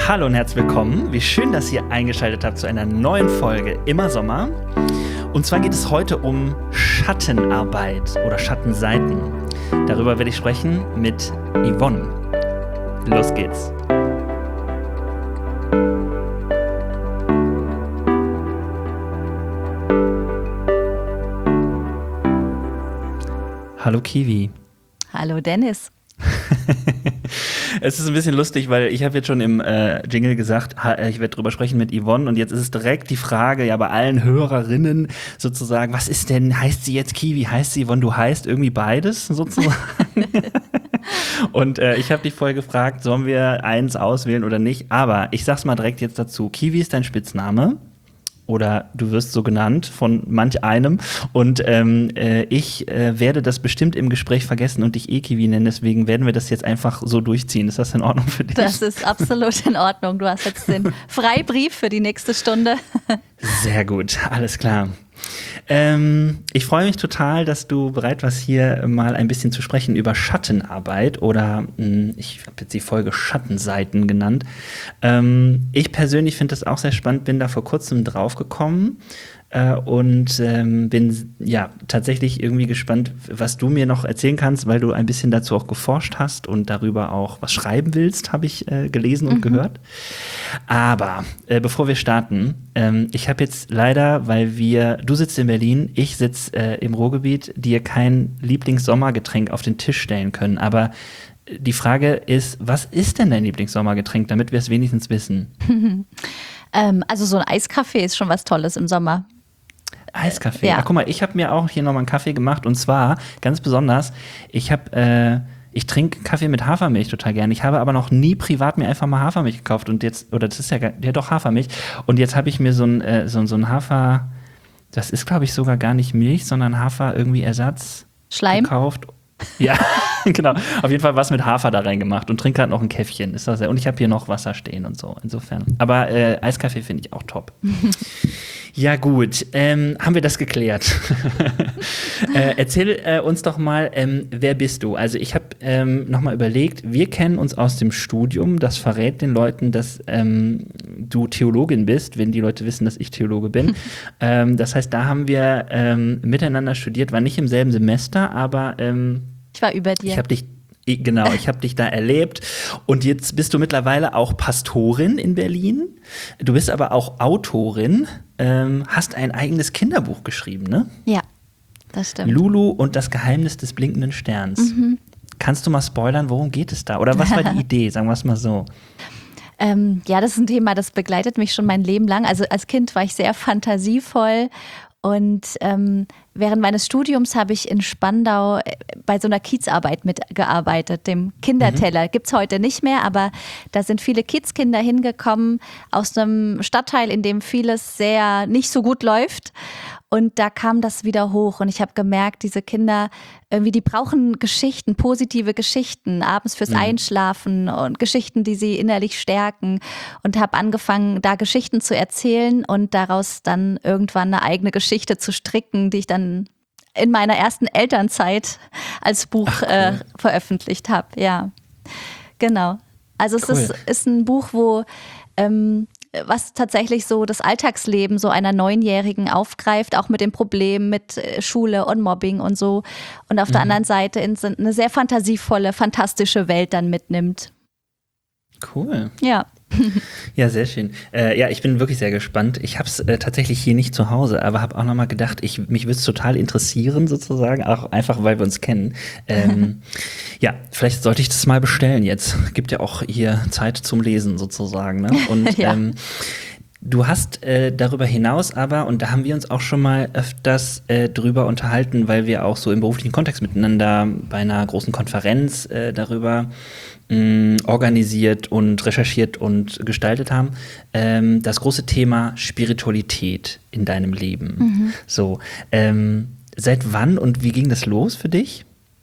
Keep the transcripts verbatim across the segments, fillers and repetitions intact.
Hallo und herzlich willkommen. Wie schön, dass ihr eingeschaltet habt zu einer neuen Folge Immer Sommer. Und zwar geht es heute um Schattenarbeit oder Schattenseiten. Darüber werde ich sprechen mit Yvonne. Los geht's. Hallo Kiwi. Hallo Dennis. Es ist ein bisschen lustig, weil ich habe jetzt schon im äh, Jingle gesagt, ha, ich werde drüber sprechen mit Yvonne und jetzt ist es direkt die Frage, ja bei allen Hörerinnen sozusagen, was ist denn, heißt sie jetzt Kiwi, heißt sie Yvonne, du heißt irgendwie beides sozusagen? Und äh, ich habe dich vorher gefragt, sollen wir eins auswählen oder nicht, aber ich sag's mal direkt jetzt dazu, Kiwi ist dein Spitzname. Oder du wirst so genannt von manch einem. Und ähm, äh, ich äh, werde das bestimmt im Gespräch vergessen und dich eh Kiwi nennen. Deswegen werden wir das jetzt einfach so durchziehen. Ist das in Ordnung für dich? Das ist absolut in Ordnung. Du hast jetzt den Freibrief für die nächste Stunde. Sehr gut, alles klar. Ähm, ich freue mich total, dass du bereit warst, hier mal ein bisschen zu sprechen über Schattenarbeit oder mh, ich habe jetzt die Folge Schattenseiten genannt. Ähm, ich persönlich finde das auch sehr spannend, bin da vor kurzem drauf gekommen äh, und ähm, bin ja tatsächlich irgendwie gespannt, was du mir noch erzählen kannst, weil du ein bisschen dazu auch geforscht hast und darüber auch was schreiben willst, habe ich äh, gelesen und mhm. gehört. Aber äh, bevor wir starten, ähm, ich habe jetzt leider, weil wir, du sitzt in Berlin, ich sitze äh, im Ruhrgebiet, dir kein Lieblingssommergetränk auf den Tisch stellen können. Aber die Frage ist, was ist denn dein Lieblingssommergetränk, damit wir es wenigstens wissen? ähm, also so ein Eiskaffee ist schon was Tolles im Sommer. Eiskaffee? Ja. Ach, guck mal, ich habe mir auch hier nochmal einen Kaffee gemacht und zwar, ganz besonders, ich habe äh, Ich trinke Kaffee mit Hafermilch total gerne. Ich habe aber noch nie privat mir einfach mal Hafermilch gekauft und jetzt, oder das ist ja, ja doch Hafermilch. Und jetzt habe ich mir so ein, äh, so, so ein Hafer, das ist glaube ich sogar gar nicht Milch, sondern Hafer irgendwie Ersatz Schleim? gekauft. Ja, genau. Auf jeden Fall was mit Hafer da reingemacht und trinke halt noch ein Käffchen. Ist das ja. Und ich habe hier noch Wasser stehen und so. Insofern. Aber äh, Eiskaffee finde ich auch top. Ja gut, ähm, haben wir das geklärt. äh, erzähl äh, uns doch mal, ähm, wer bist du? Also ich habe ähm, noch mal überlegt, wir kennen uns aus dem Studium. Das verrät den Leuten, dass ähm, du Theologin bist, wenn die Leute wissen, dass ich Theologe bin. ähm, das heißt, da haben wir ähm, miteinander studiert, war nicht im selben Semester, aber ähm, ich war über dir. Ich habe dich Genau, ich habe dich da erlebt und jetzt bist du mittlerweile auch Pastorin in Berlin. Du bist aber auch Autorin, ähm, hast ein eigenes Kinderbuch geschrieben, ne? Ja, das stimmt. Lulu und das Geheimnis des blinkenden Sterns. Mhm. Kannst du mal spoilern, worum geht es da? Oder was war die Idee, sagen wir es mal so? Ähm, ja, das ist ein Thema, das begleitet mich schon mein Leben lang. Also als Kind war ich sehr fantasievoll. Und ähm, während meines Studiums habe ich in Spandau bei so einer Kiezarbeit mitgearbeitet, dem Kinderteller. Mhm. Gibt's heute nicht mehr, aber da sind viele Kiezkinder hingekommen aus einem Stadtteil, in dem vieles sehr nicht so gut läuft. Und da kam das wieder hoch und ich habe gemerkt, diese Kinder, irgendwie, die brauchen Geschichten, positive Geschichten, abends fürs mhm. Einschlafen und Geschichten, die sie innerlich stärken. Und habe angefangen, da Geschichten zu erzählen und daraus dann irgendwann eine eigene Geschichte zu stricken, die ich dann in meiner ersten Elternzeit als Buch Ach, cool. äh, veröffentlicht habe. Ja, genau. Also es cool. ist, ist ein Buch, wo ähm, was tatsächlich so das Alltagsleben so einer Neunjährigen aufgreift, auch mit dem Problem mit Schule und Mobbing und so. Und auf mhm. der anderen Seite in eine sehr fantasievolle, fantastische Welt dann mitnimmt. Cool. Ja. Ja, sehr schön. Äh, ja, ich bin wirklich sehr gespannt. Ich habe es äh, tatsächlich hier nicht zu Hause, aber habe auch noch mal gedacht, ich, mich würde es total interessieren sozusagen, auch einfach, weil wir uns kennen. Ähm, ja, vielleicht sollte ich das mal bestellen jetzt. Gibt ja auch hier Zeit zum Lesen sozusagen. Ne? Und ja. ähm, du hast äh, darüber hinaus aber, und da haben wir uns auch schon mal öfters äh, drüber unterhalten, weil wir auch so im beruflichen Kontext miteinander bei einer großen Konferenz äh, darüber mh, organisiert und recherchiert und gestaltet haben, ähm, das große Thema Spiritualität in deinem Leben. Mhm. So, ähm, seit wann und wie ging das los für dich?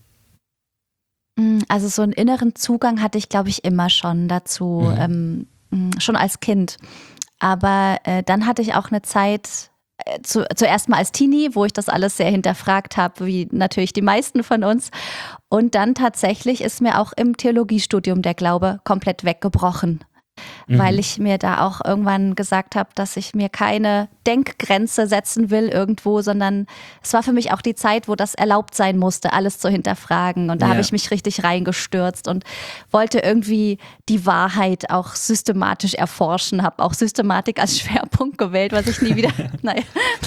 Also so einen inneren Zugang hatte ich, glaube ich, immer schon dazu, mhm. ähm, schon als Kind. Aber äh, dann hatte ich auch eine Zeit, äh, zu, zuerst mal als Teenie, wo ich das alles sehr hinterfragt habe, wie natürlich die meisten von uns. Und dann tatsächlich ist mir auch im Theologiestudium der Glaube komplett weggebrochen. Mhm. Weil ich mir da auch irgendwann gesagt habe, dass ich mir keine Denkgrenze setzen will irgendwo, sondern es war für mich auch die Zeit, wo das erlaubt sein musste, alles zu hinterfragen. Und da ja. habe ich mich richtig reingestürzt und wollte irgendwie die Wahrheit auch systematisch erforschen, habe auch Systematik als Schwerpunkt gewählt, was ich nie wieder, naja,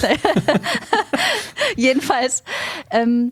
jedenfalls ähm,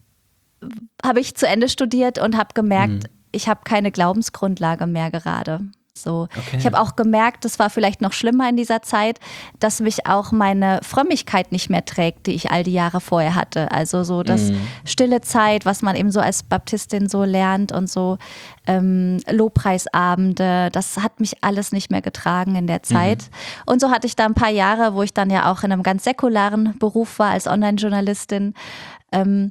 habe ich zu Ende studiert und habe gemerkt, mhm. ich habe keine Glaubensgrundlage mehr gerade. So. Okay. Ich habe auch gemerkt, das war vielleicht noch schlimmer in dieser Zeit, dass mich auch meine Frömmigkeit nicht mehr trägt, die ich all die Jahre vorher hatte. Also so das mm. stille Zeit, was man eben so als Baptistin so lernt und so ähm, Lobpreisabende, das hat mich alles nicht mehr getragen in der Zeit. Mm. Und so hatte ich da ein paar Jahre, wo ich dann ja auch in einem ganz säkularen Beruf war als Online-Journalistin, ähm,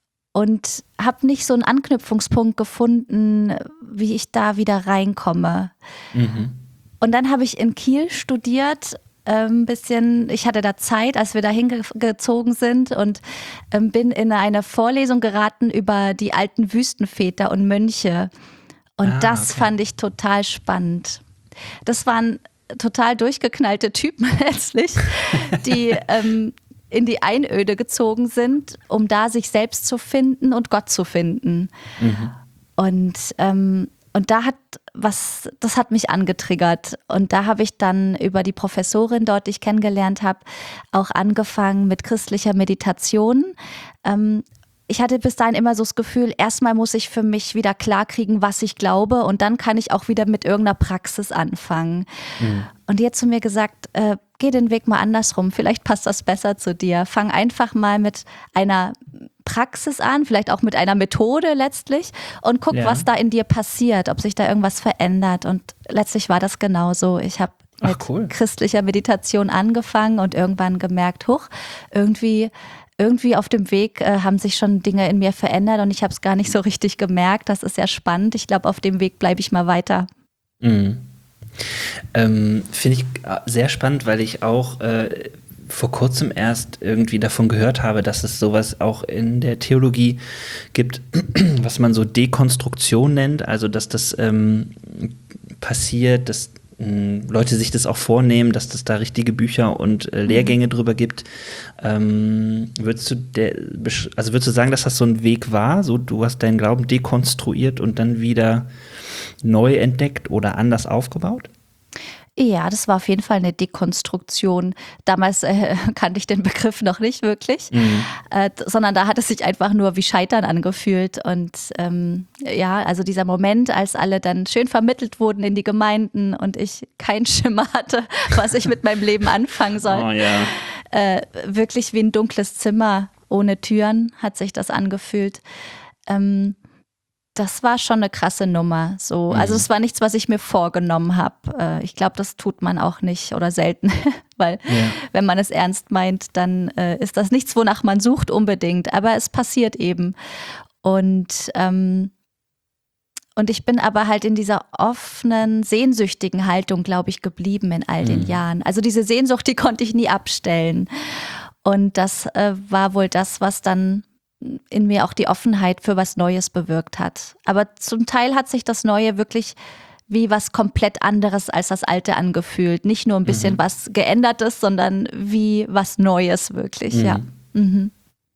und habe nicht so einen Anknüpfungspunkt gefunden, wie ich da wieder reinkomme. Mhm. Und dann habe ich in Kiel studiert, ein ähm, bisschen, ich hatte da Zeit, als wir da hingezogen sind und ähm, bin in eine Vorlesung geraten über die alten Wüstenväter und Mönche. Und ah, das okay. fand ich total spannend. Das waren total durchgeknallte Typen letztlich, die ähm, in die Einöde gezogen sind, um da sich selbst zu finden und Gott zu finden. Mhm. Und, ähm, und da hat was, das hat mich angetriggert. Und da habe ich dann über die Professorin dort, die ich kennengelernt habe, auch angefangen mit christlicher Meditation. Ähm, Ich hatte bis dahin immer so das Gefühl, erstmal muss ich für mich wieder klarkriegen, was ich glaube, und dann kann ich auch wieder mit irgendeiner Praxis anfangen. Mhm. Und die hat zu mir gesagt, äh, geh den Weg mal andersrum, vielleicht passt das besser zu dir. Fang einfach mal mit einer Praxis an, vielleicht auch mit einer Methode letztlich, und guck, ja. was da in dir passiert, ob sich da irgendwas verändert. Und letztlich war das genauso. Ich habe mit Ach, cool. christlicher Meditation angefangen und irgendwann gemerkt, huch, irgendwie Irgendwie auf dem Weg äh, haben sich schon Dinge in mir verändert und ich habe es gar nicht so richtig gemerkt. Das ist ja spannend. Ich glaube, auf dem Weg bleibe ich mal weiter. Mhm. Ähm, finde ich sehr spannend, weil ich auch äh, vor kurzem erst irgendwie davon gehört habe, dass es sowas auch in der Theologie gibt, was man so Dekonstruktion nennt. Also, dass das ähm, passiert, dass Leute sich das auch vornehmen, dass es da richtige Bücher und äh, Lehrgänge mhm. drüber gibt. Ähm, würdest du der, also würdest du sagen, dass das so ein Weg war? So, du hast deinen Glauben dekonstruiert und dann wieder neu entdeckt oder anders aufgebaut? Ja, das war auf jeden Fall eine Dekonstruktion. Damals äh, kannte ich den Begriff noch nicht wirklich, mhm. äh, sondern da hat es sich einfach nur wie Scheitern angefühlt. Und ähm, ja, also dieser Moment, als alle dann schön vermittelt wurden in die Gemeinden und ich keinen Schimmer hatte, was ich mit meinem Leben anfangen soll. Oh, ja. äh, wirklich wie ein dunkles Zimmer ohne Türen hat sich das angefühlt. Ähm, Das war schon eine krasse Nummer. So. Also es war nichts, was ich mir vorgenommen habe. Ich glaube, das tut man auch nicht oder selten, weil ja. wenn man es ernst meint, dann ist das nichts, wonach man sucht unbedingt. Aber es passiert eben. Und, ähm, und ich bin aber halt in dieser offenen, sehnsüchtigen Haltung, glaube ich, geblieben in all den mhm. Jahren. Also diese Sehnsucht, die konnte ich nie abstellen. Und das äh, war wohl das, was dann in mir auch die Offenheit für was Neues bewirkt hat. Aber zum Teil hat sich das Neue wirklich wie was komplett anderes als das Alte angefühlt. Nicht nur ein bisschen mhm. was Geändertes, sondern wie was Neues wirklich, mhm. ja. Mhm.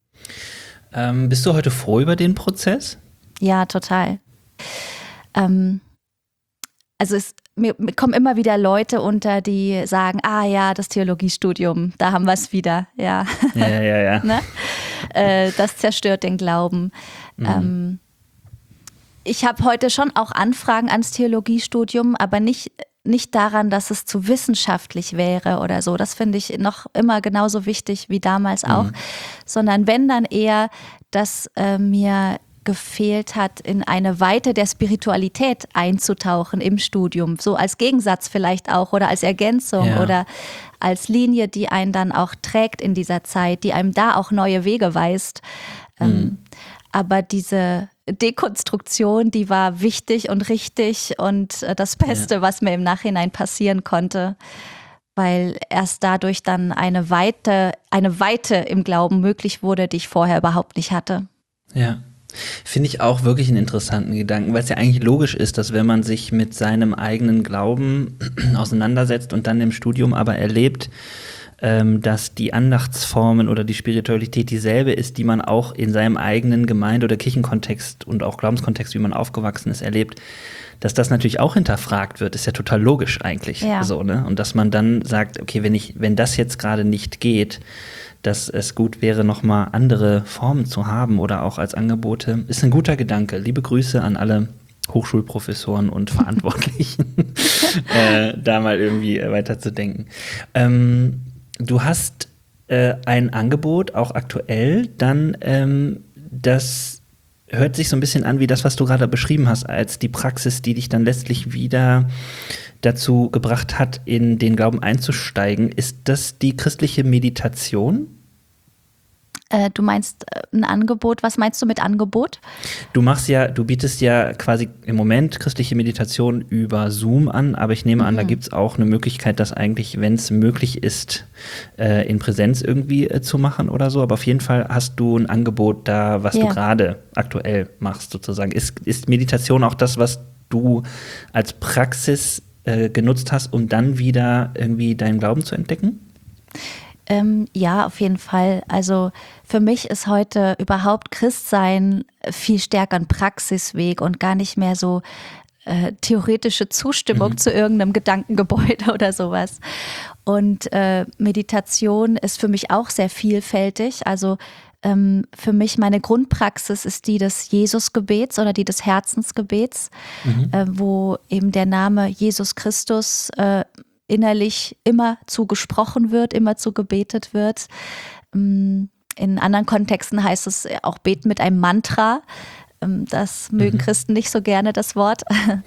Ähm, bist du heute froh über den Prozess? Ja, total. Ähm, also es Mir, mir kommen immer wieder Leute unter, die sagen, ah ja, das Theologiestudium, da haben wir es wieder. Ja, ja, ja. ja. ne? äh, das zerstört den Glauben. Mhm. Ähm, ich habe heute schon auch Anfragen ans Theologiestudium, aber nicht, nicht daran, dass es zu wissenschaftlich wäre oder so. Das finde ich noch immer genauso wichtig wie damals auch. Mhm. Sondern wenn, dann eher, dass äh, mir gefehlt hat, in eine Weite der Spiritualität einzutauchen im Studium, so als Gegensatz vielleicht auch oder als Ergänzung ja. oder als Linie, die einen dann auch trägt in dieser Zeit, die einem da auch neue Wege weist. Mhm. Ähm, aber diese Dekonstruktion, die war wichtig und richtig und äh, das Beste, ja. was mir im Nachhinein passieren konnte, weil erst dadurch dann eine Weite, eine Weite im Glauben möglich wurde, die ich vorher überhaupt nicht hatte. Ja. Finde ich auch wirklich einen interessanten Gedanken, weil es ja eigentlich logisch ist, dass wenn man sich mit seinem eigenen Glauben auseinandersetzt und dann im Studium aber erlebt, ähm, dass die Andachtsformen oder die Spiritualität dieselbe ist, die man auch in seinem eigenen Gemeinde- oder Kirchenkontext und auch Glaubenskontext, wie man aufgewachsen ist, erlebt, dass das natürlich auch hinterfragt wird, ist ja total logisch eigentlich. Ja. So, ne? Und dass man dann sagt, okay, wenn ich, wenn das jetzt gerade nicht geht, dass es gut wäre, nochmal andere Formen zu haben oder auch als Angebote, ist ein guter Gedanke. Liebe Grüße an alle Hochschulprofessoren und Verantwortlichen, äh, da mal irgendwie äh, weiterzudenken. Ähm, du hast äh, ein Angebot, auch aktuell, dann ähm, das hört sich so ein bisschen an wie das, was du gerade beschrieben hast, als die Praxis, die dich dann letztlich wieder dazu gebracht hat, in den Glauben einzusteigen. Ist das die christliche Meditation? Äh, du meinst äh, ein Angebot, was meinst du mit Angebot? Du machst ja, du bietest ja quasi im Moment christliche Meditation über Zoom an, aber ich nehme mhm. an, da gibt es auch eine Möglichkeit, das eigentlich, wenn es möglich ist, äh, in Präsenz irgendwie äh, zu machen oder so. Aber auf jeden Fall hast du ein Angebot da, was ja. du gerade aktuell machst sozusagen. Ist, ist Meditation auch das, was du als Praxis äh, genutzt hast, um dann wieder irgendwie deinen Glauben zu entdecken? Ähm, ja, auf jeden Fall. Also für mich ist heute überhaupt Christsein viel stärker ein Praxisweg und gar nicht mehr so äh, theoretische Zustimmung mhm. zu irgendeinem Gedankengebäude oder sowas. Und äh, Meditation ist für mich auch sehr vielfältig. Also ähm, für mich meine Grundpraxis ist die des Jesusgebets oder die des Herzensgebets, mhm. äh, wo eben der Name Jesus Christus äh, innerlich immer zu gesprochen wird, immer zu gebetet wird. In anderen Kontexten heißt es auch beten mit einem Mantra. Das mögen mhm. Christen nicht so gerne, das Wort.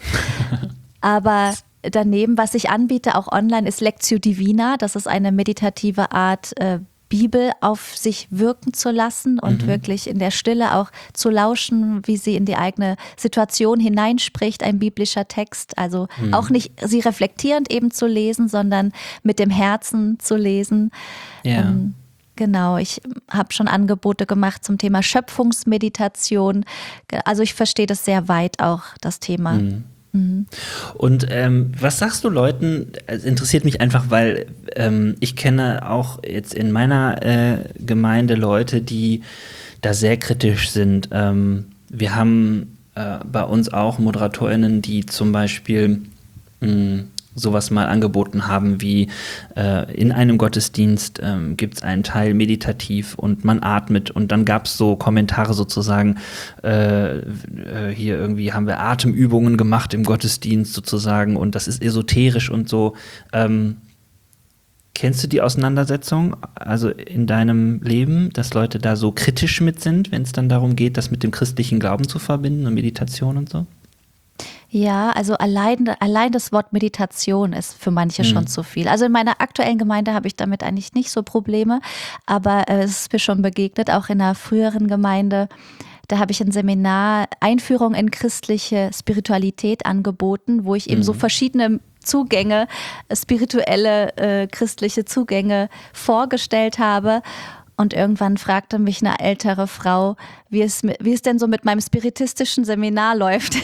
Aber daneben, was ich anbiete, auch online, ist Lectio Divina. Das ist eine meditative Art, Bibel auf sich wirken zu lassen und mhm. wirklich in der Stille auch zu lauschen, wie sie in die eigene Situation hineinspricht, ein biblischer Text. Also mhm. auch nicht sie reflektierend eben zu lesen, sondern mit dem Herzen zu lesen. Ja. Ähm, genau, ich habe schon Angebote gemacht zum Thema Schöpfungsmeditation. Also ich verstehe das sehr weit auch, das Thema. Mhm. Und ähm, was sagst du Leuten? Es interessiert mich einfach, weil ähm, ich kenne auch jetzt in meiner äh, Gemeinde Leute, die da sehr kritisch sind. Ähm, wir haben äh, bei uns auch ModeratorInnen, die zum Beispiel mh, sowas mal angeboten haben wie äh, in einem Gottesdienst ähm, gibt es einen Teil meditativ und man atmet und dann gab es so Kommentare sozusagen, äh, äh, hier irgendwie haben wir Atemübungen gemacht im Gottesdienst sozusagen und das ist esoterisch und so. Ähm, kennst du die Auseinandersetzung, also in deinem Leben, dass Leute da so kritisch mit sind, wenn es dann darum geht, das mit dem christlichen Glauben zu verbinden und Meditation und so? Ja, also allein, allein das Wort Meditation ist für manche mhm. schon zu viel. Also in meiner aktuellen Gemeinde habe ich damit eigentlich nicht so Probleme, aber äh, es ist mir schon begegnet, auch in einer früheren Gemeinde. Da habe ich ein Seminar Einführung in christliche Spiritualität angeboten, wo ich eben mhm. so verschiedene Zugänge, spirituelle, äh, christliche Zugänge vorgestellt habe. Und irgendwann fragte mich eine ältere Frau, wie es, wie es denn so mit meinem spiritistischen Seminar läuft.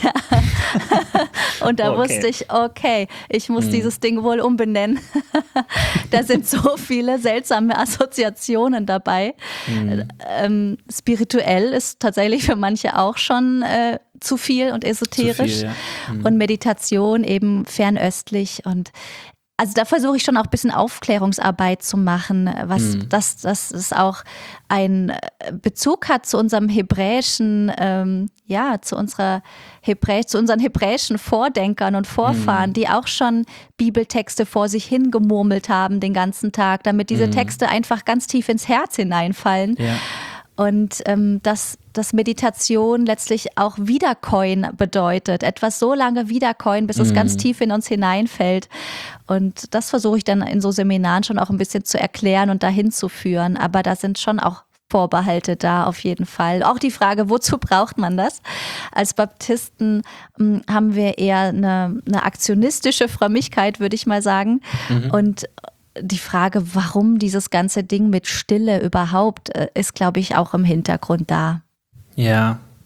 Und da okay. wusste ich, okay, ich muss hm. dieses Ding wohl umbenennen. Da sind so viele seltsame Assoziationen dabei. Hm. Ähm, spirituell ist tatsächlich für manche auch schon äh, zu viel und esoterisch. Zu viel, ja. hm. Und Meditation eben fernöstlich und also da versuche ich schon auch ein bisschen Aufklärungsarbeit zu machen, was mhm. dass, dass es auch einen Bezug hat zu unserem hebräischen, ähm, ja, zu unserer Hebräisch, zu unseren hebräischen Vordenkern und Vorfahren, mhm. die auch schon Bibeltexte vor sich hingemurmelt haben den ganzen Tag, damit diese mhm. Texte einfach ganz tief ins Herz hineinfallen. Ja. Und ähm, dass, dass Meditation letztlich auch Wiederkäuen bedeutet. Etwas so lange wiederkäuen, bis mm. es ganz tief in uns hineinfällt. Und das versuche ich dann in so Seminaren schon auch ein bisschen zu erklären und dahin zu führen. Aber da sind schon auch Vorbehalte da auf jeden Fall. Auch die Frage, wozu braucht man das? Als Baptisten ähm, haben wir eher eine, eine aktionistische Frömmigkeit, würde ich mal sagen. Mhm. Und die Frage, warum dieses ganze Ding mit Stille überhaupt, ist, glaube ich, auch im Hintergrund da. Ja,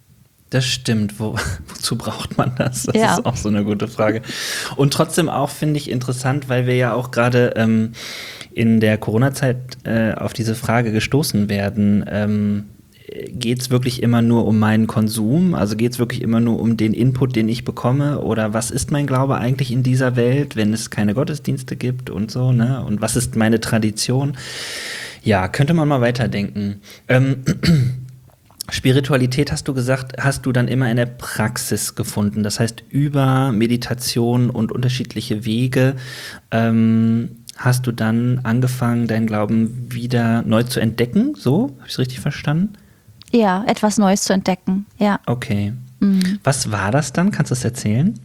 Das stimmt. Wo, wozu braucht man das? Das Ja. ist auch so eine gute Frage. Und trotzdem auch, finde ich, interessant, weil wir ja auch gerade ähm, in der Corona-Zeit äh, auf diese Frage gestoßen werden. Ähm, geht es wirklich immer nur um meinen Konsum? Also geht es wirklich immer nur um den Input, den ich bekomme? Oder was ist mein Glaube eigentlich in dieser Welt, wenn es keine Gottesdienste gibt und so, ne? Und was ist meine Tradition? Ja, könnte man mal weiterdenken. Ähm, Spiritualität, hast du gesagt, hast du dann immer in der Praxis gefunden. Das heißt, über Meditation und unterschiedliche Wege ähm, hast du dann angefangen, deinen Glauben wieder neu zu entdecken. So, habe ich es richtig verstanden? Ja, etwas Neues zu entdecken, ja. Okay. Mhm. Was war das dann? Kannst du es erzählen?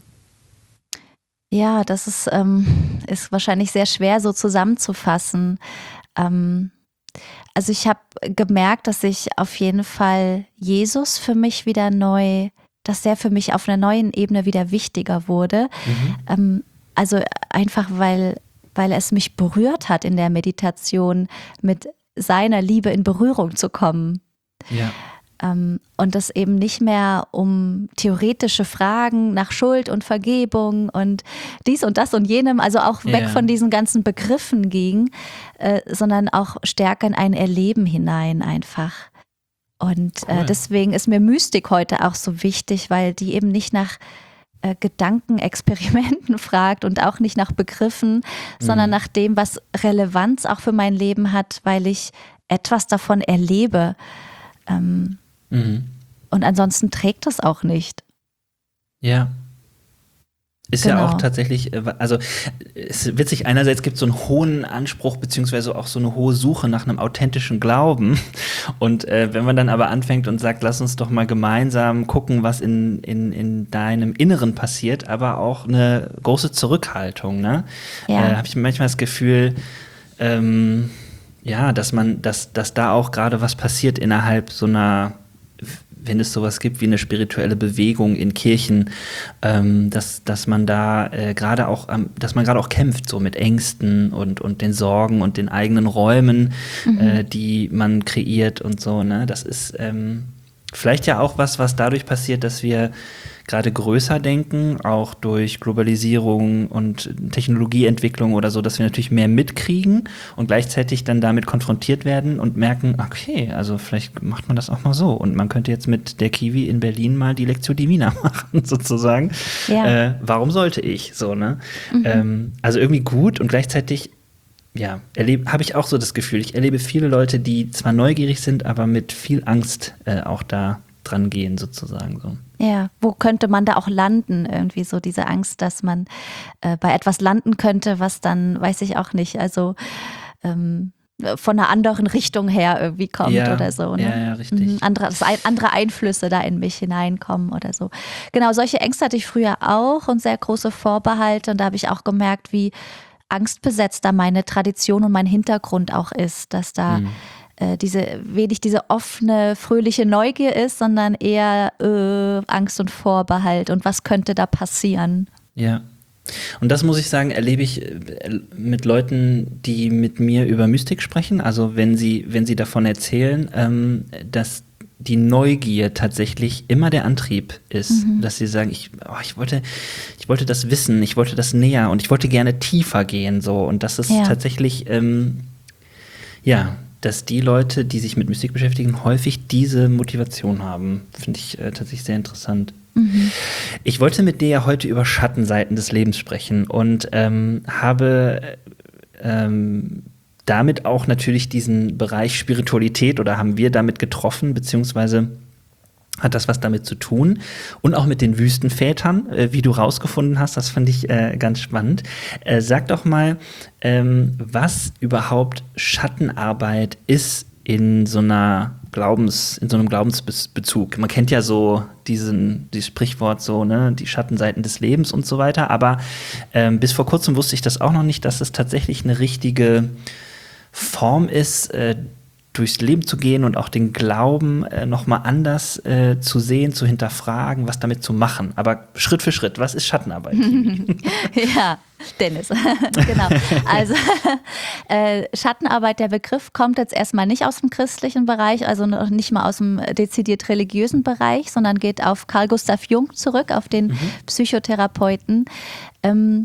Ja, das ist, ähm, ist wahrscheinlich sehr schwer so zusammenzufassen. Ähm, also ich habe gemerkt, dass ich auf jeden Fall Jesus für mich wieder neu, dass der für mich auf einer neuen Ebene wieder wichtiger wurde. Mhm. Ähm, also einfach, weil, weil es mich berührt hat in der Meditation, mit seiner Liebe in Berührung zu kommen. Ja. Ähm, und das eben nicht mehr um theoretische Fragen nach Schuld und Vergebung und dies und das und jenem, also auch weg Ja. von diesen ganzen Begriffen ging, äh, sondern auch stärker in ein Erleben hinein einfach. Und Cool. äh, deswegen ist mir Mystik heute auch so wichtig, weil die eben nicht nach äh, Gedankenexperimenten fragt und auch nicht nach Begriffen, sondern Mhm. nach dem, was Relevanz auch für mein Leben hat, weil ich etwas davon erlebe. Ähm, Mhm. Und ansonsten trägt das auch nicht. Ja. Ist ja Genau. auch tatsächlich, äh, also es ist witzig, einerseits gibt es so einen hohen Anspruch, beziehungsweise auch so eine hohe Suche nach einem authentischen Glauben. Und äh, wenn man dann aber anfängt und sagt, lass uns doch mal gemeinsam gucken, was in, in, in deinem Inneren passiert, aber auch eine große Zurückhaltung, ne? Ja. Äh, habe ich manchmal das Gefühl, ähm, ja, dass man, dass, dass da auch gerade was passiert innerhalb so einer, wenn es sowas gibt wie eine spirituelle Bewegung in Kirchen, ähm, dass, dass man da äh, gerade auch, ähm, dass man gerade auch kämpft, so mit Ängsten und, und den Sorgen und den eigenen Räumen, Mhm. äh, die man kreiert und so, ne? Das ist ähm, vielleicht ja auch was, was dadurch passiert, dass wir gerade größer denken, auch durch Globalisierung und Technologieentwicklung oder so, dass wir natürlich mehr mitkriegen und gleichzeitig dann damit konfrontiert werden und merken, okay, also vielleicht macht man das auch mal so und man könnte jetzt mit der Kiwi in Berlin mal die Lectio Divina machen, sozusagen. Ja. Äh, warum sollte ich? So, ne? Ähm, also irgendwie gut und gleichzeitig ja, habe ich auch so das Gefühl, ich erlebe viele Leute, die zwar neugierig sind, aber mit viel Angst äh, auch da dran gehen, sozusagen so. Ja, wo könnte man da auch landen? Irgendwie so diese Angst, dass man äh, bei etwas landen könnte, was dann, weiß ich auch nicht, also ähm, von einer anderen Richtung her irgendwie kommt Ja, oder so. Ne? ja, ja, richtig. Mhm, andere, dass ein, andere Einflüsse da in mich hineinkommen oder so. Genau, solche Ängste hatte ich früher auch und sehr große Vorbehalte. Und da habe ich auch gemerkt, wie angstbesetzt da meine Tradition und mein Hintergrund auch ist, dass da Mhm. äh, diese wenig diese offene, fröhliche Neugier ist, sondern eher äh, Angst und Vorbehalt und was könnte da passieren. Ja. Und das muss ich sagen, erlebe ich äh, mit Leuten, die mit mir über Mystik sprechen. Also wenn sie, wenn sie davon erzählen, ähm, dass die Neugier tatsächlich immer der Antrieb ist, Mhm. dass sie sagen, ich, oh, ich wollte, ich wollte das wissen, ich wollte das näher und ich wollte gerne tiefer gehen, so. Und das ist Ja. tatsächlich, ähm, ja, dass die Leute, die sich mit Mystik beschäftigen, häufig diese Motivation haben. Finde ich äh, tatsächlich sehr interessant. Mhm. Ich wollte mit dir ja heute über Schattenseiten des Lebens sprechen und ähm, habe ähm, damit auch natürlich diesen Bereich Spiritualität oder haben wir damit getroffen, beziehungsweise hat das was damit zu tun und auch mit den Wüstenvätern, äh, wie du rausgefunden hast, das fand ich äh, ganz spannend. Äh, sag doch mal, ähm, was überhaupt Schattenarbeit ist in so einer Glaubens, in so einem Glaubensbezug. Man kennt ja so diesen, dieses Sprichwort so, ne, die Schattenseiten des Lebens und so weiter, aber ähm, bis vor kurzem wusste ich das auch noch nicht, dass es tatsächlich eine richtige Form ist, äh, durchs Leben zu gehen und auch den Glauben äh, nochmal anders äh, zu sehen, zu hinterfragen, was damit zu machen. Aber Schritt für Schritt, was ist Schattenarbeit? Ja, Dennis, genau. Also äh, Schattenarbeit, der Begriff kommt jetzt erstmal nicht aus dem christlichen Bereich, also noch nicht mal aus dem dezidiert religiösen Bereich, sondern geht auf Carl Gustav Jung zurück, auf den mhm. Psychotherapeuten. Ähm,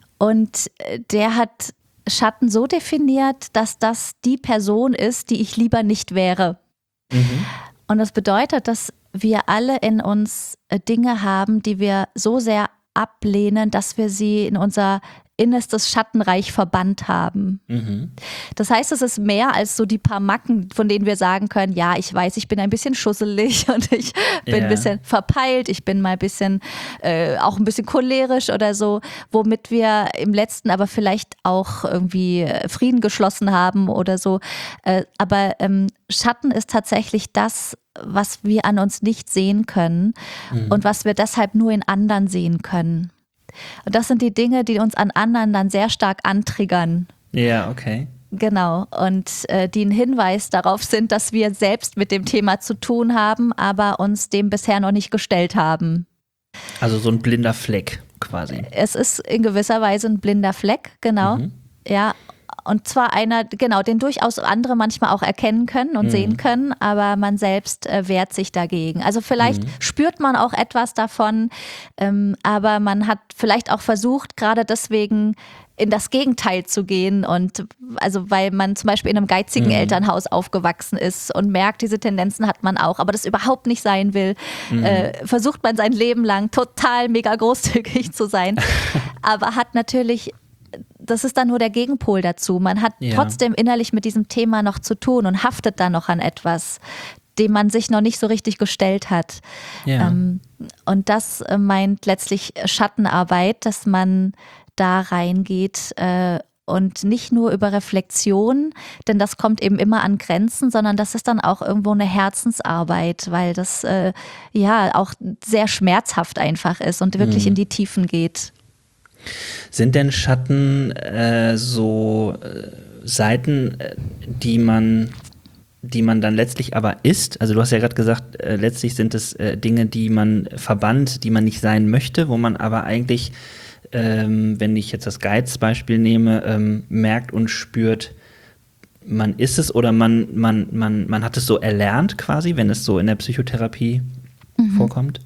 und der hat Schatten so definiert, dass das die Person ist, die ich lieber nicht wäre. Mhm. Und das bedeutet, dass wir alle in uns Dinge haben, die wir so sehr ablehnen, dass wir sie in unser innerstes Schattenreich verbannt haben. Mhm. Das heißt, es ist mehr als so die paar Macken, von denen wir sagen können, ja, ich weiß, ich bin ein bisschen schusselig und ich bin yeah. ein bisschen verpeilt, ich bin mal ein bisschen, äh, auch ein bisschen cholerisch oder so, womit wir im Letzten aber vielleicht auch irgendwie Frieden geschlossen haben oder so. Äh, aber ähm, Schatten ist tatsächlich das, was wir an uns nicht sehen können mhm. und was wir deshalb nur in anderen sehen können. Und das sind die Dinge, die uns an anderen dann sehr stark antriggern. Ja, okay. Genau. Und äh, die ein Hinweis darauf sind, dass wir selbst mit dem Thema zu tun haben, aber uns dem bisher noch nicht gestellt haben. Also so ein blinder Fleck quasi. Es ist in gewisser Weise ein blinder Fleck, genau. Mhm. Ja. Und zwar einer, genau, den durchaus andere manchmal auch erkennen können und mhm. sehen können, aber man selbst äh, wehrt sich dagegen. Also vielleicht mhm. spürt man auch etwas davon, ähm, aber man hat vielleicht auch versucht, gerade deswegen in das Gegenteil zu gehen und also weil man zum Beispiel in einem geizigen mhm. Elternhaus aufgewachsen ist und merkt, diese Tendenzen hat man auch, aber das überhaupt nicht sein will, mhm. äh, versucht man sein Leben lang total mega großzügig zu sein, aber hat natürlich, das ist dann nur der Gegenpol dazu. Man hat ja. trotzdem innerlich mit diesem Thema noch zu tun und haftet dann noch an etwas, dem man sich noch nicht so richtig gestellt hat. Ja. Ähm, und das meint letztlich Schattenarbeit, dass man da reingeht äh, und nicht nur über Reflexion, denn das kommt eben immer an Grenzen, sondern das ist dann auch irgendwo eine Herzensarbeit, weil das äh, ja auch sehr schmerzhaft einfach ist und wirklich mhm. in die Tiefen geht. Sind denn Schatten äh, so äh, Seiten, äh, die man, die man dann letztlich aber ist? Also du hast ja gerade gesagt, äh, letztlich sind es äh, Dinge, die man verbannt, die man nicht sein möchte, wo man aber eigentlich, ähm, wenn ich jetzt das Geiz-Beispiel nehme, ähm, merkt und spürt, man ist es oder man, man, man, man hat es so erlernt quasi, wenn es so in der Psychotherapie mhm. vorkommt?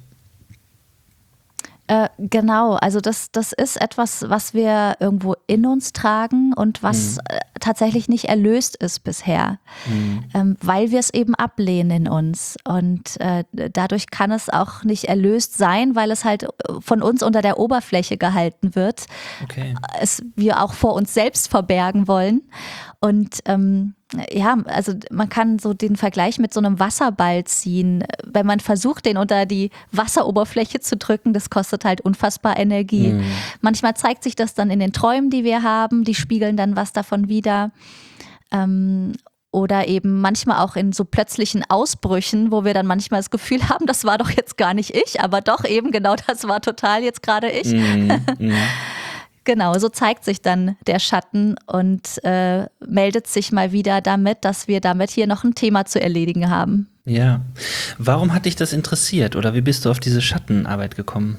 Äh, genau, also das, das ist etwas, was wir irgendwo in uns tragen und was mhm. äh, tatsächlich nicht erlöst ist bisher, mhm. ähm, weil wir es eben ablehnen in uns und äh, dadurch kann es auch nicht erlöst sein, weil es halt von uns unter der Oberfläche gehalten wird, okay. es wir auch vor uns selbst verbergen wollen und ähm, ja, also man kann so den Vergleich mit so einem Wasserball ziehen. Wenn man versucht, den unter die Wasseroberfläche zu drücken, das kostet halt unfassbar Energie. Mhm. Manchmal zeigt sich das dann in den Träumen, die wir haben, die spiegeln dann was davon wider. Ähm, oder eben manchmal auch in so plötzlichen Ausbrüchen, wo wir dann manchmal das Gefühl haben, das war doch jetzt gar nicht ich, aber doch eben genau das war total jetzt gerade ich. Mhm. Mhm. Genau, so zeigt sich dann der Schatten und äh, meldet sich mal wieder damit, dass wir damit hier noch ein Thema zu erledigen haben. Ja. Warum hat dich das interessiert oder wie bist du auf diese Schattenarbeit gekommen?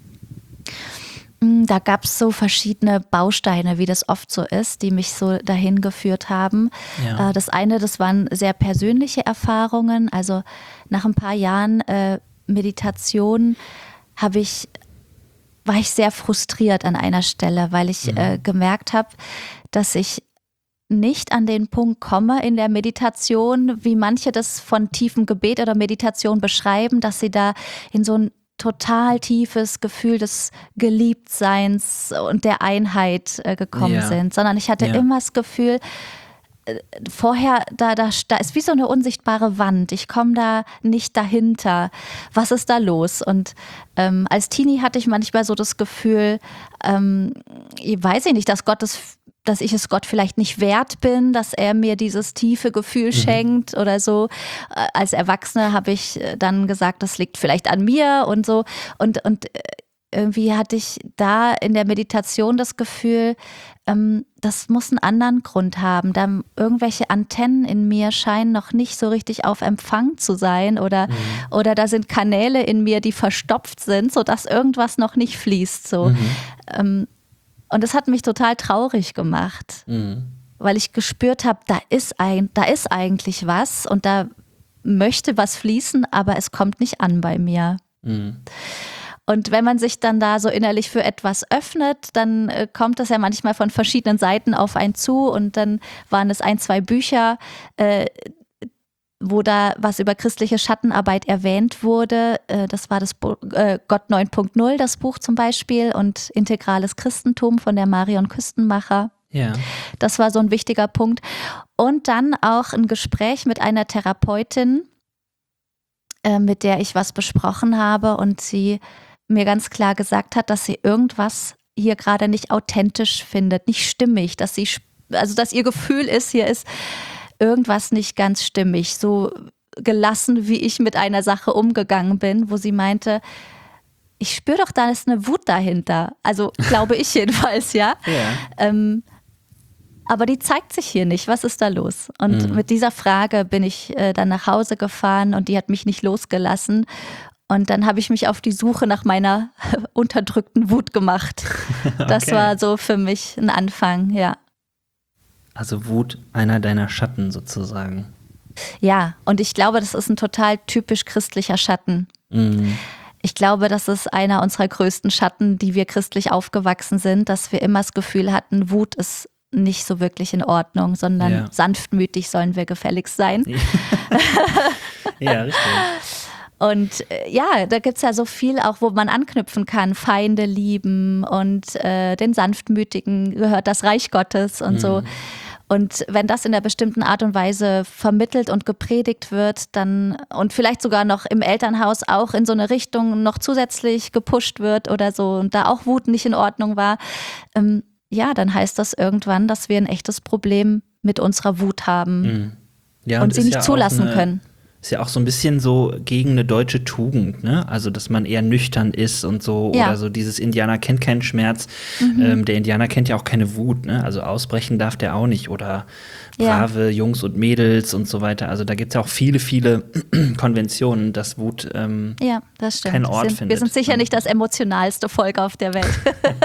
Da gab es so verschiedene Bausteine, wie das oft so ist, die mich so dahin geführt haben. Ja. Äh, das eine, das waren sehr persönliche Erfahrungen. Also nach ein paar Jahren äh, Meditation habe ich war ich sehr frustriert an einer Stelle, weil ich mhm. äh, gemerkt habe, dass ich nicht an den Punkt komme in der Meditation, wie manche das von tiefem Gebet oder Meditation beschreiben, dass sie da in so ein total tiefes Gefühl des Geliebtseins und der Einheit äh, gekommen ja. sind, sondern ich hatte ja. immer das Gefühl, vorher, da, da, da ist wie so eine unsichtbare Wand. Ich komme da nicht dahinter. Was ist da los? Und ähm, als Teenie hatte ich manchmal so das Gefühl, ähm, ich weiß nicht, dass Gott es, dass ich es Gott vielleicht nicht wert bin, dass er mir dieses tiefe Gefühl mhm. schenkt oder so. Als Erwachsene habe ich dann gesagt, das liegt vielleicht an mir und so. Und, und irgendwie hatte ich da in der Meditation das Gefühl, ähm, das muss einen anderen Grund haben. Da irgendwelche Antennen in mir scheinen noch nicht so richtig auf Empfang zu sein oder, mhm. oder da sind Kanäle in mir, die verstopft sind, sodass irgendwas noch nicht fließt. So. Mhm. Ähm, und das hat mich total traurig gemacht, mhm. weil ich gespürt habe, da ist ein, da ist eigentlich was und da möchte was fließen, aber es kommt nicht an bei mir. Mhm. Und wenn man sich dann da so innerlich für etwas öffnet, dann äh, kommt das ja manchmal von verschiedenen Seiten auf einen zu und dann waren es ein, zwei Bücher, äh, wo da was über christliche Schattenarbeit erwähnt wurde. Äh, das war das Bo- äh, Gott neun Punkt null, das Buch zum Beispiel, und Integrales Christentum von der Marion Küstenmacher. Ja. Das war so ein wichtiger Punkt. Und dann auch ein Gespräch mit einer Therapeutin, äh, mit der ich was besprochen habe und sie mir ganz klar gesagt hat, dass sie irgendwas hier gerade nicht authentisch findet, nicht stimmig, dass sie, also dass ihr Gefühl ist, hier ist irgendwas nicht ganz stimmig, so gelassen, wie ich mit einer Sache umgegangen bin, wo sie meinte, ich spüre doch, da ist eine Wut dahinter, also glaube ich jedenfalls, ja. Ja. Ähm, aber die zeigt sich hier nicht, was ist da los? Und mhm. mit dieser Frage bin ich äh, dann nach Hause gefahren und die hat mich nicht losgelassen. Und dann habe ich mich auf die Suche nach meiner unterdrückten Wut gemacht. Das okay. war so für mich ein Anfang, ja. Also Wut, einer deiner Schatten sozusagen. Ja, und ich glaube, das ist ein total typisch christlicher Schatten. Mhm. Ich glaube, das ist einer unserer größten Schatten, die wir christlich aufgewachsen sind, dass wir immer das Gefühl hatten, Wut ist nicht so wirklich in Ordnung, sondern ja. sanftmütig sollen wir gefälligst sein. Ja, richtig. Und äh, ja, da gibt es ja so viel auch, wo man anknüpfen kann. Feinde lieben und äh, den Sanftmütigen gehört das Reich Gottes und mhm. so. Und wenn das in einer bestimmten Art und Weise vermittelt und gepredigt wird, dann und vielleicht sogar noch im Elternhaus auch in so eine Richtung noch zusätzlich gepusht wird oder so und da auch Wut nicht in Ordnung war, ähm, ja, dann heißt das irgendwann, dass wir ein echtes Problem mit unserer Wut haben mhm. ja, und, und sie nicht ja zulassen eine, können. Ist ja auch so ein bisschen so gegen eine deutsche Tugend, ne? Also, dass man eher nüchtern ist und so. Ja. Oder so dieses Indianer kennt keinen Schmerz. Mhm. Ähm, der Indianer kennt ja auch keine Wut, ne? Also ausbrechen darf der auch nicht. Oder brave ja. Jungs und Mädels und so weiter. Also da gibt es ja auch viele, viele Konventionen, dass Wut ähm, ja, das stimmt. keinen Ort sind, findet. Wir sind sicher nicht das emotionalste Volk auf der Welt.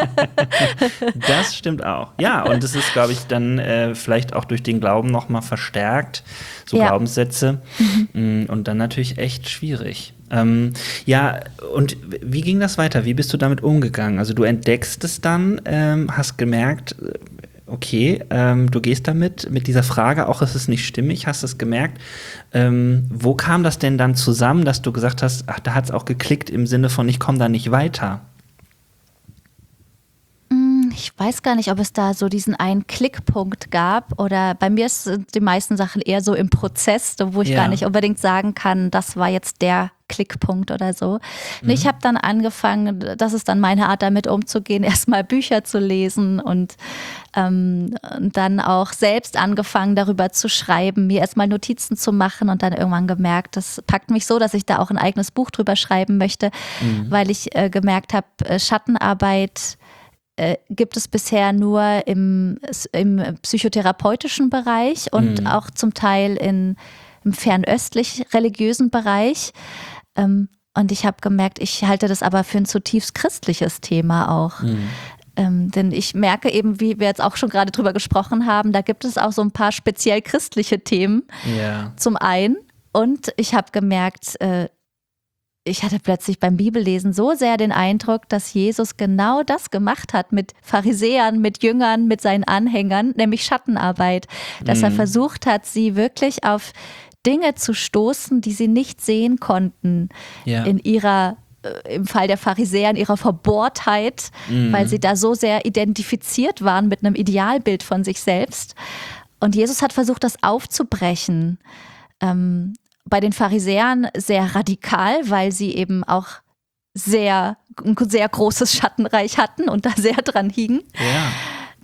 Das stimmt auch. Ja, und das ist, glaube ich, dann äh, vielleicht auch durch den Glauben nochmal verstärkt, so ja. Glaubenssätze. Mhm. Und dann natürlich echt schwierig. Ähm, ja, und wie ging das weiter? Wie bist du damit umgegangen? Also du entdeckst es dann, ähm, hast gemerkt, okay, ähm, du gehst damit, mit dieser Frage, auch ist es nicht stimmig, hast es gemerkt. Ähm, wo kam das denn dann zusammen, dass du gesagt hast, ach, da hat es auch geklickt im Sinne von, ich komme da nicht weiter? Ich weiß gar nicht, ob es da so diesen einen Klickpunkt gab oder bei mir sind die meisten Sachen eher so im Prozess, wo ich ja. gar nicht unbedingt sagen kann, das war jetzt der Klickpunkt oder so. Mhm. Ich habe dann angefangen, das ist dann meine Art, damit umzugehen, erstmal Bücher zu lesen und ähm, dann auch selbst angefangen, darüber zu schreiben, mir erstmal Notizen zu machen und dann irgendwann gemerkt, das packt mich so, dass ich da auch ein eigenes Buch drüber schreiben möchte, mhm. weil ich äh, gemerkt habe, äh, Schattenarbeit gibt es bisher nur im, im psychotherapeutischen Bereich und mhm. auch zum Teil in, im fernöstlich-religiösen Bereich. Und ich habe gemerkt, ich halte das aber für ein zutiefst christliches Thema auch. Mhm. Ähm, denn ich merke eben, wie wir jetzt auch schon gerade drüber gesprochen haben, da gibt es auch so ein paar speziell christliche Themen ja. zum einen. Und ich habe gemerkt, äh, ich hatte plötzlich beim Bibellesen so sehr den Eindruck, dass Jesus genau das gemacht hat mit Pharisäern, mit Jüngern, mit seinen Anhängern, nämlich Schattenarbeit. Dass mhm. er versucht hat, sie wirklich auf Dinge zu stoßen, die sie nicht sehen konnten ja. in ihrer, äh, im Fall der Pharisäer, in ihrer Verbohrtheit, mhm. weil sie da so sehr identifiziert waren mit einem Idealbild von sich selbst. Und Jesus hat versucht, das aufzubrechen. Ähm, Bei den Pharisäern sehr radikal, weil sie eben auch sehr, ein sehr großes Schattenreich hatten und da sehr dran hingen. Ja.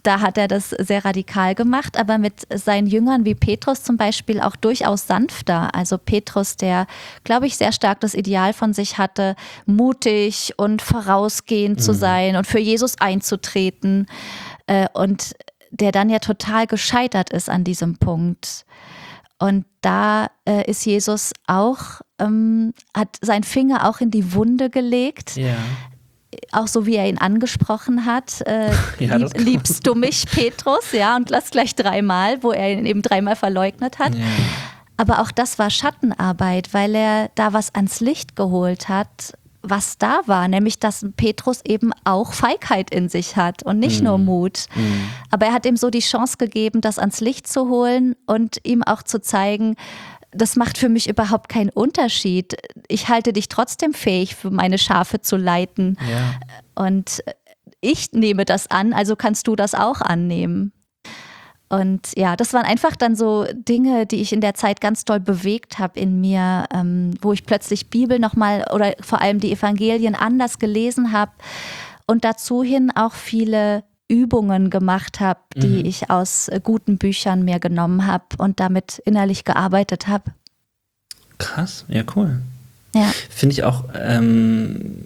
da hat er das sehr radikal gemacht, aber mit seinen Jüngern wie Petrus zum Beispiel auch durchaus sanfter. Also Petrus, der, glaube ich, sehr stark das Ideal von sich hatte, mutig und vorausgehend mhm. zu sein und für Jesus einzutreten äh, und der dann ja total gescheitert ist an diesem Punkt. Und da äh, ist Jesus auch, ähm, hat seinen Finger auch in die Wunde gelegt. Ja. Auch so wie er ihn angesprochen hat, äh, ja, lieb, liebst du mich, Petrus? Ja, und das gleich dreimal, wo er ihn eben dreimal verleugnet hat. Ja. Aber auch das war Schattenarbeit, weil er da was ans Licht geholt hat, was da war, nämlich dass Petrus eben auch Feigheit in sich hat und nicht mm. nur Mut. Mm. Aber er hat ihm so die Chance gegeben, das ans Licht zu holen und ihm auch zu zeigen, das macht für mich überhaupt keinen Unterschied. Ich halte dich trotzdem fähig, für meine Schafe zu leiten. Ja. Und ich nehme das an, also kannst du das auch annehmen. Und ja, das waren einfach dann so Dinge, die ich in der Zeit ganz doll bewegt habe in mir, ähm, wo ich plötzlich Bibel nochmal oder vor allem die Evangelien anders gelesen habe und dazu hin auch viele Übungen gemacht habe, die mhm. ich aus äh, guten Büchern mir genommen habe und damit innerlich gearbeitet habe. Krass, ja cool. Ja. Finde ich auch ähm,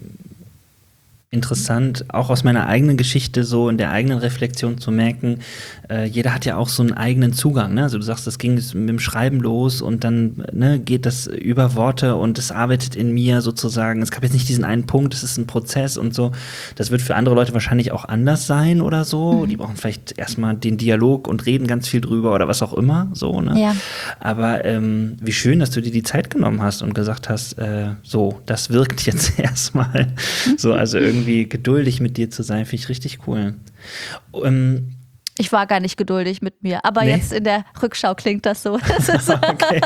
interessant, auch aus meiner eigenen Geschichte so in der eigenen Reflexion zu merken, äh, jeder hat ja auch so einen eigenen Zugang, ne? Also du sagst, das ging mit dem Schreiben los und dann ne, geht das über Worte und es arbeitet in mir sozusagen. Es gab jetzt nicht diesen einen Punkt, es ist ein Prozess und so. Das wird für andere Leute wahrscheinlich auch anders sein oder so. Mhm. Die brauchen vielleicht erstmal den Dialog und reden ganz viel drüber oder was auch immer, so, ne? Ja. Aber ähm, wie schön, dass du dir die Zeit genommen hast und gesagt hast, äh, so, das wirkt jetzt erstmal. So, also irgendwie irgendwie geduldig mit dir zu sein, finde ich richtig cool. Ähm, ich war gar nicht geduldig mit mir, aber nee? Jetzt in der Rückschau klingt das so. Das ist okay.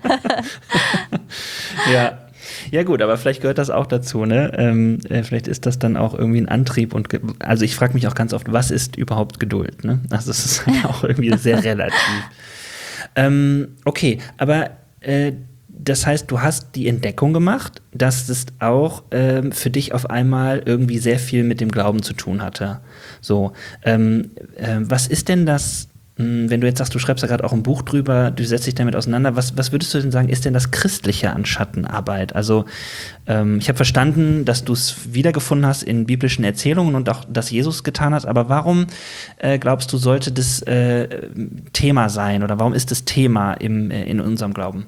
ja. Ja gut, aber vielleicht gehört das auch dazu, ne? Ähm, äh, vielleicht ist das dann auch irgendwie ein Antrieb und ge- also ich frage mich auch ganz oft, was ist überhaupt Geduld, ne? Also es ist halt auch irgendwie sehr relativ. Ähm, okay, aber äh, das heißt, du hast die Entdeckung gemacht, dass es auch ähm, für dich auf einmal irgendwie sehr viel mit dem Glauben zu tun hatte. So, ähm, äh, was ist denn das, mh, wenn du jetzt sagst, du schreibst da gerade auch ein Buch drüber, du setzt dich damit auseinander, was, was würdest du denn sagen, ist denn das Christliche an Schattenarbeit? Also ähm, ich habe verstanden, dass du es wiedergefunden hast in biblischen Erzählungen und auch, dass Jesus getan hat, aber warum äh, glaubst du, sollte das äh, Thema sein oder warum ist das Thema im, äh, in unserem Glauben?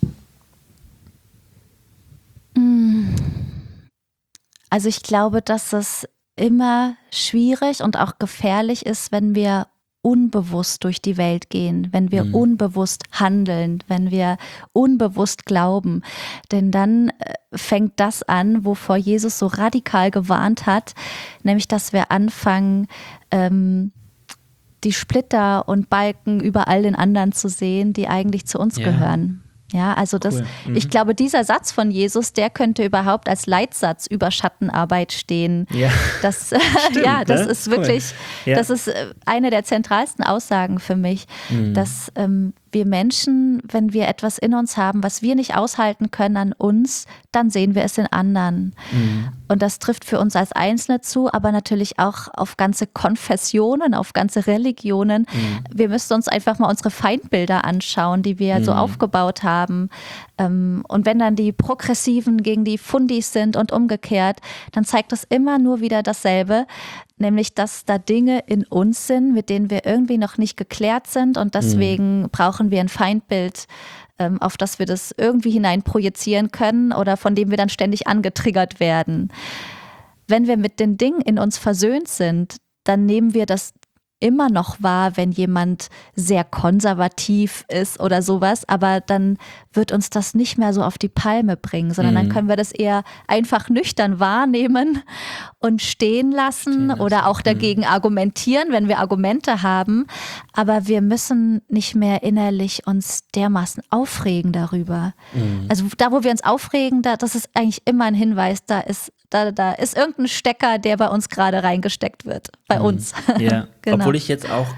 Also ich glaube, dass es immer schwierig und auch gefährlich ist, wenn wir unbewusst durch die Welt gehen, wenn wir mhm. unbewusst handeln, wenn wir unbewusst glauben. Denn dann fängt das an, wovor Jesus so radikal gewarnt hat, nämlich dass wir anfangen, ähm, die Splitter und Balken überall in anderen zu sehen, die eigentlich zu uns ja. gehören. Ja, also das, cool. mhm. ich glaube, dieser Satz von Jesus, der könnte überhaupt als Leitsatz über Schattenarbeit stehen. Ja, das, Stimmt, ja, das ne? ist wirklich, cool. ja. das ist eine der zentralsten Aussagen für mich, mhm. dass ähm, wir Menschen, wenn wir etwas in uns haben, was wir nicht aushalten können an uns, dann sehen wir es in anderen. Mhm. Und das trifft für uns als Einzelne zu, aber natürlich auch auf ganze Konfessionen, auf ganze Religionen. Mhm. Wir müssen uns einfach mal unsere Feindbilder anschauen, die wir mhm. so aufgebaut haben. Und wenn dann die Progressiven gegen die Fundis sind und umgekehrt, dann zeigt das immer nur wieder dasselbe, nämlich dass da Dinge in uns sind, mit denen wir irgendwie noch nicht geklärt sind und deswegen mhm. brauchen wir ein Feindbild, auf das wir das irgendwie hinein projizieren können oder von dem wir dann ständig angetriggert werden. Wenn wir mit den Dingen in uns versöhnt sind, dann nehmen wir das immer noch wahr, wenn jemand sehr konservativ ist oder sowas, aber dann wird uns das nicht mehr so auf die Palme bringen, sondern mhm. dann können wir das eher einfach nüchtern wahrnehmen und stehen lassen, stehen lassen. Oder auch dagegen mhm. argumentieren, wenn wir Argumente haben, aber wir müssen nicht mehr innerlich uns dermaßen aufregen darüber. Mhm. Also da, wo wir uns aufregen, da, das ist eigentlich immer ein Hinweis, da ist Da, da ist irgendein Stecker, der bei uns gerade reingesteckt wird. Bei uns. Ja, genau. Obwohl ich jetzt auch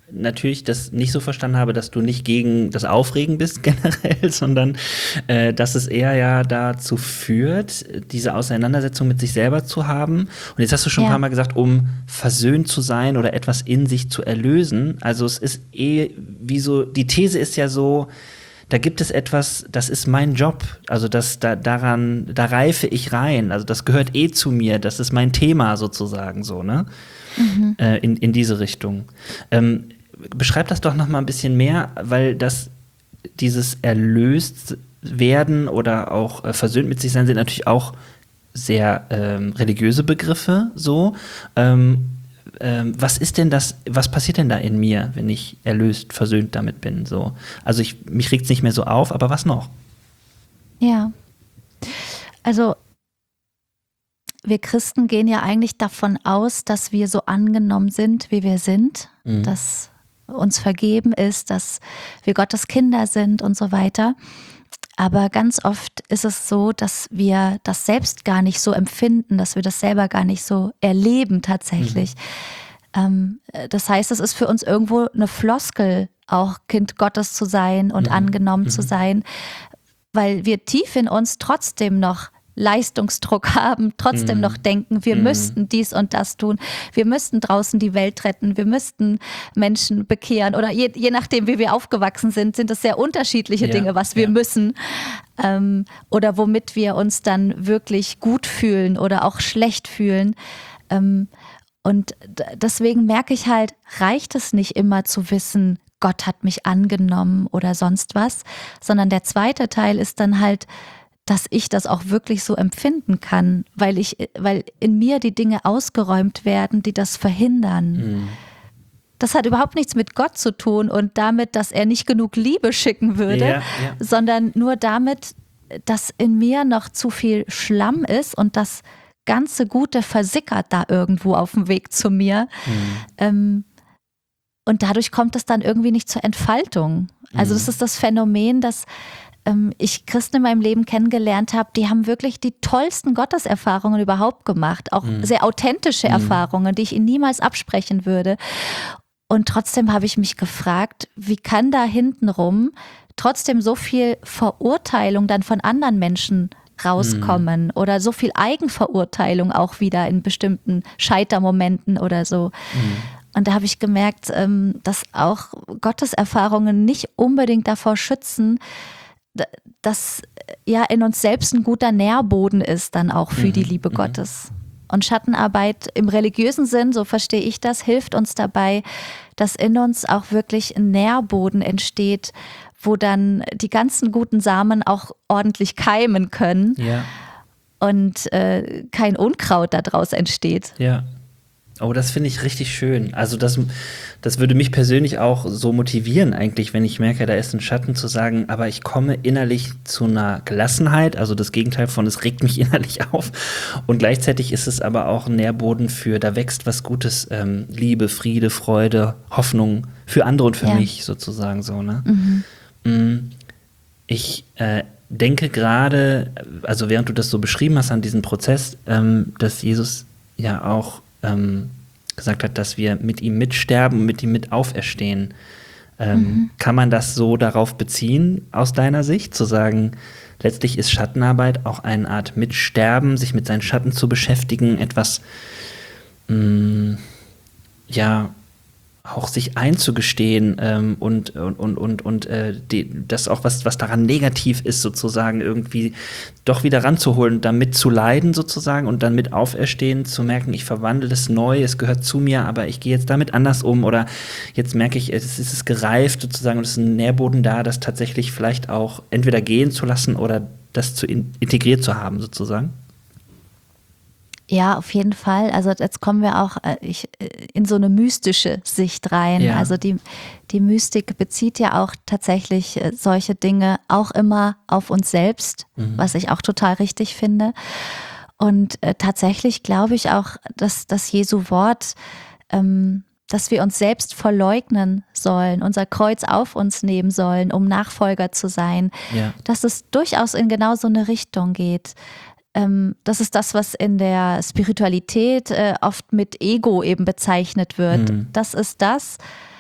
natürlich das nicht so verstanden habe, dass du nicht gegen das Aufregen bist generell, sondern äh, dass es eher ja dazu führt, diese Auseinandersetzung mit sich selber zu haben. Und jetzt hast du schon Ja. ein paar Mal gesagt, um versöhnt zu sein oder etwas in sich zu erlösen. Also es ist eh wie so, die These ist ja so, da gibt es etwas, das ist mein Job, also das, da, daran, da reife ich rein, also das gehört eh zu mir, das ist mein Thema sozusagen so, ne? Mhm. Äh, in, in diese Richtung. Ähm, beschreib das doch noch mal ein bisschen mehr, weil das, dieses erlöst werden oder auch äh, versöhnt mit sich sein, sind natürlich auch sehr ähm, religiöse Begriffe, so. Ähm, Ähm, was ist denn das, was passiert denn da in mir, wenn ich erlöst, versöhnt damit bin? So? Also ich, mich regt es nicht mehr so auf, aber was noch? Ja, also wir Christen gehen ja eigentlich davon aus, dass wir so angenommen sind, wie wir sind, mhm. dass uns vergeben ist, dass wir Gottes Kinder sind und so weiter. Aber ganz oft ist es so, dass wir das selbst gar nicht so empfinden, dass wir das selber gar nicht so erleben tatsächlich. Mhm. Ähm, das heißt, es ist für uns irgendwo eine Floskel, auch Kind Gottes zu sein und mhm. angenommen mhm. zu sein, weil wir tief in uns trotzdem noch Leistungsdruck haben, trotzdem mm. noch denken, wir mm. müssten dies und das tun, wir müssten draußen die Welt retten, wir müssten Menschen bekehren oder je, je nachdem, wie wir aufgewachsen sind, sind das sehr unterschiedliche ja, Dinge, was wir ja. müssen ähm, oder womit wir uns dann wirklich gut fühlen oder auch schlecht fühlen. Ähm, und d- deswegen merke ich halt, reicht es nicht immer zu wissen, Gott hat mich angenommen oder sonst was, sondern der zweite Teil ist dann halt, dass ich das auch wirklich so empfinden kann, weil ich, weil in mir die Dinge ausgeräumt werden, die das verhindern. Mhm. Das hat überhaupt nichts mit Gott zu tun und damit, dass er nicht genug Liebe schicken würde, ja, ja. sondern nur damit, dass in mir noch zu viel Schlamm ist und das ganze Gute versickert da irgendwo auf dem Weg zu mir. Mhm. Ähm, und dadurch kommt es dann irgendwie nicht zur Entfaltung. Also das ist das Phänomen, dass ich Christen in meinem Leben kennengelernt habe, die haben wirklich die tollsten Gotteserfahrungen überhaupt gemacht. Auch mm. sehr authentische mm. Erfahrungen, die ich ihnen niemals absprechen würde. Und trotzdem habe ich mich gefragt, wie kann da hintenrum trotzdem so viel Verurteilung dann von anderen Menschen rauskommen mm. oder so viel Eigenverurteilung auch wieder in bestimmten Scheitermomenten oder so. Mm. Und da habe ich gemerkt, dass auch Gotteserfahrungen nicht unbedingt davor schützen, dass ja in uns selbst ein guter Nährboden ist dann auch für mhm, die Liebe mhm. Gottes. Und Schattenarbeit im religiösen Sinn, so verstehe ich das, hilft uns dabei, dass in uns auch wirklich ein Nährboden entsteht, wo dann die ganzen guten Samen auch ordentlich keimen können ja. und äh, kein Unkraut daraus entsteht. Ja. Oh, das finde ich richtig schön. Also das, das würde mich persönlich auch so motivieren eigentlich, wenn ich merke, da ist ein Schatten, zu sagen, aber ich komme innerlich zu einer Gelassenheit, also das Gegenteil von, es regt mich innerlich auf. Und gleichzeitig ist es aber auch ein Nährboden für, da wächst was Gutes, ähm, Liebe, Friede, Freude, Hoffnung für andere und für ja. mich sozusagen so, ne? Mhm. Ich äh, denke gerade, also während du das so beschrieben hast an diesem Prozess, ähm, dass Jesus ja auch Ähm, gesagt hat, dass wir mit ihm mitsterben und mit ihm mit auferstehen. Ähm, mhm. Kann man das so darauf beziehen, aus deiner Sicht, zu sagen, letztlich ist Schattenarbeit auch eine Art Mitsterben, sich mit seinen Schatten zu beschäftigen, etwas, mh, ja, auch sich einzugestehen ähm, und, und, und, und, und äh, die, das auch, was, was daran negativ ist, sozusagen irgendwie doch wieder ranzuholen, damit zu leiden sozusagen und dann mit auferstehen, zu merken, ich verwandle es neu, es gehört zu mir, aber ich gehe jetzt damit anders um oder jetzt merke ich, es ist es gereift sozusagen und es ist ein Nährboden da, das tatsächlich vielleicht auch entweder gehen zu lassen oder das zu in, integriert zu haben sozusagen. Ja, auf jeden Fall. Also jetzt kommen wir auch ich, in so eine mystische Sicht rein. Ja. Also die, die Mystik bezieht ja auch tatsächlich solche Dinge auch immer auf uns selbst, mhm. was ich auch total richtig finde. Und äh, tatsächlich glaube ich auch, dass das Jesu Wort, ähm, dass wir uns selbst verleugnen sollen, unser Kreuz auf uns nehmen sollen, um Nachfolger zu sein, ja. dass es durchaus in genau so eine Richtung geht. Das ist das, was in der Spiritualität äh, oft mit Ego eben bezeichnet wird. Mhm. Das ist das,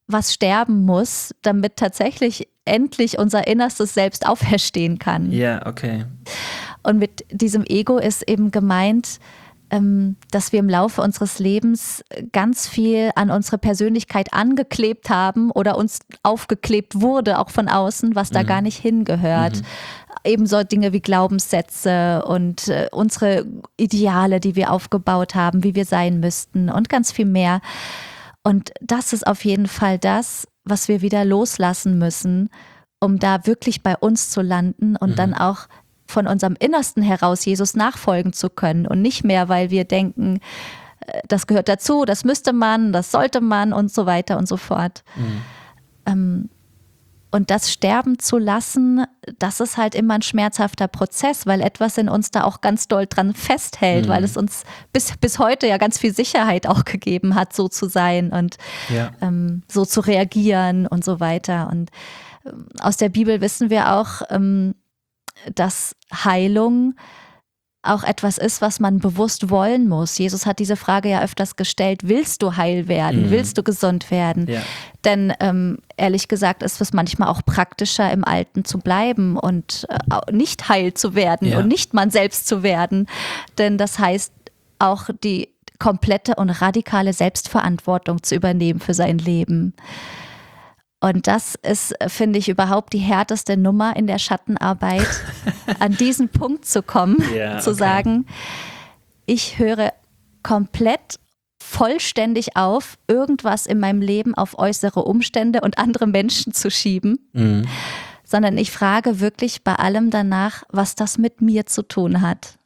was sterben muss, damit tatsächlich endlich unser innerstes Selbst auferstehen kann. Ja, okay. Und mit diesem Ego ist eben gemeint, dass wir im Laufe unseres Lebens ganz viel an unsere Persönlichkeit angeklebt haben oder uns aufgeklebt wurde, auch von außen, was da mhm. gar nicht hingehört. Mhm. Ebenso Dinge wie Glaubenssätze und äh, unsere Ideale, die wir aufgebaut haben, wie wir sein müssten und ganz viel mehr. Und das ist auf jeden Fall das, was wir wieder loslassen müssen, um da wirklich bei uns zu landen und mhm. dann auch von unserem Innersten heraus Jesus nachfolgen zu können und nicht mehr, weil wir denken, das gehört dazu, das müsste man, das sollte man und so weiter und so fort. Mhm. Ähm, und das sterben zu lassen, das ist halt immer ein schmerzhafter Prozess, weil etwas in uns da auch ganz doll dran festhält, mhm. weil es uns bis, bis heute ja ganz viel Sicherheit auch gegeben hat, so zu sein und ja. ähm, so zu reagieren und so weiter. Und ähm, aus der Bibel wissen wir auch, ähm, dass Heilung auch etwas ist, was man bewusst wollen muss. Jesus hat diese Frage ja öfters gestellt, willst du heil werden, mhm. willst du gesund werden? Ja. Denn ähm, ehrlich gesagt ist es manchmal auch praktischer, im Alten zu bleiben und äh, nicht heil zu werden ja. und nicht man selbst zu werden. Denn das heißt auch die komplette und radikale Selbstverantwortung zu übernehmen für sein Leben. Und das ist, finde ich, überhaupt die härteste Nummer in der Schattenarbeit, an diesen Punkt zu kommen, yeah, zu okay. sagen, ich höre komplett vollständig auf, irgendwas in meinem Leben auf äußere Umstände und andere Menschen zu schieben, mhm. sondern ich frage wirklich bei allem danach, was das mit mir zu tun hat.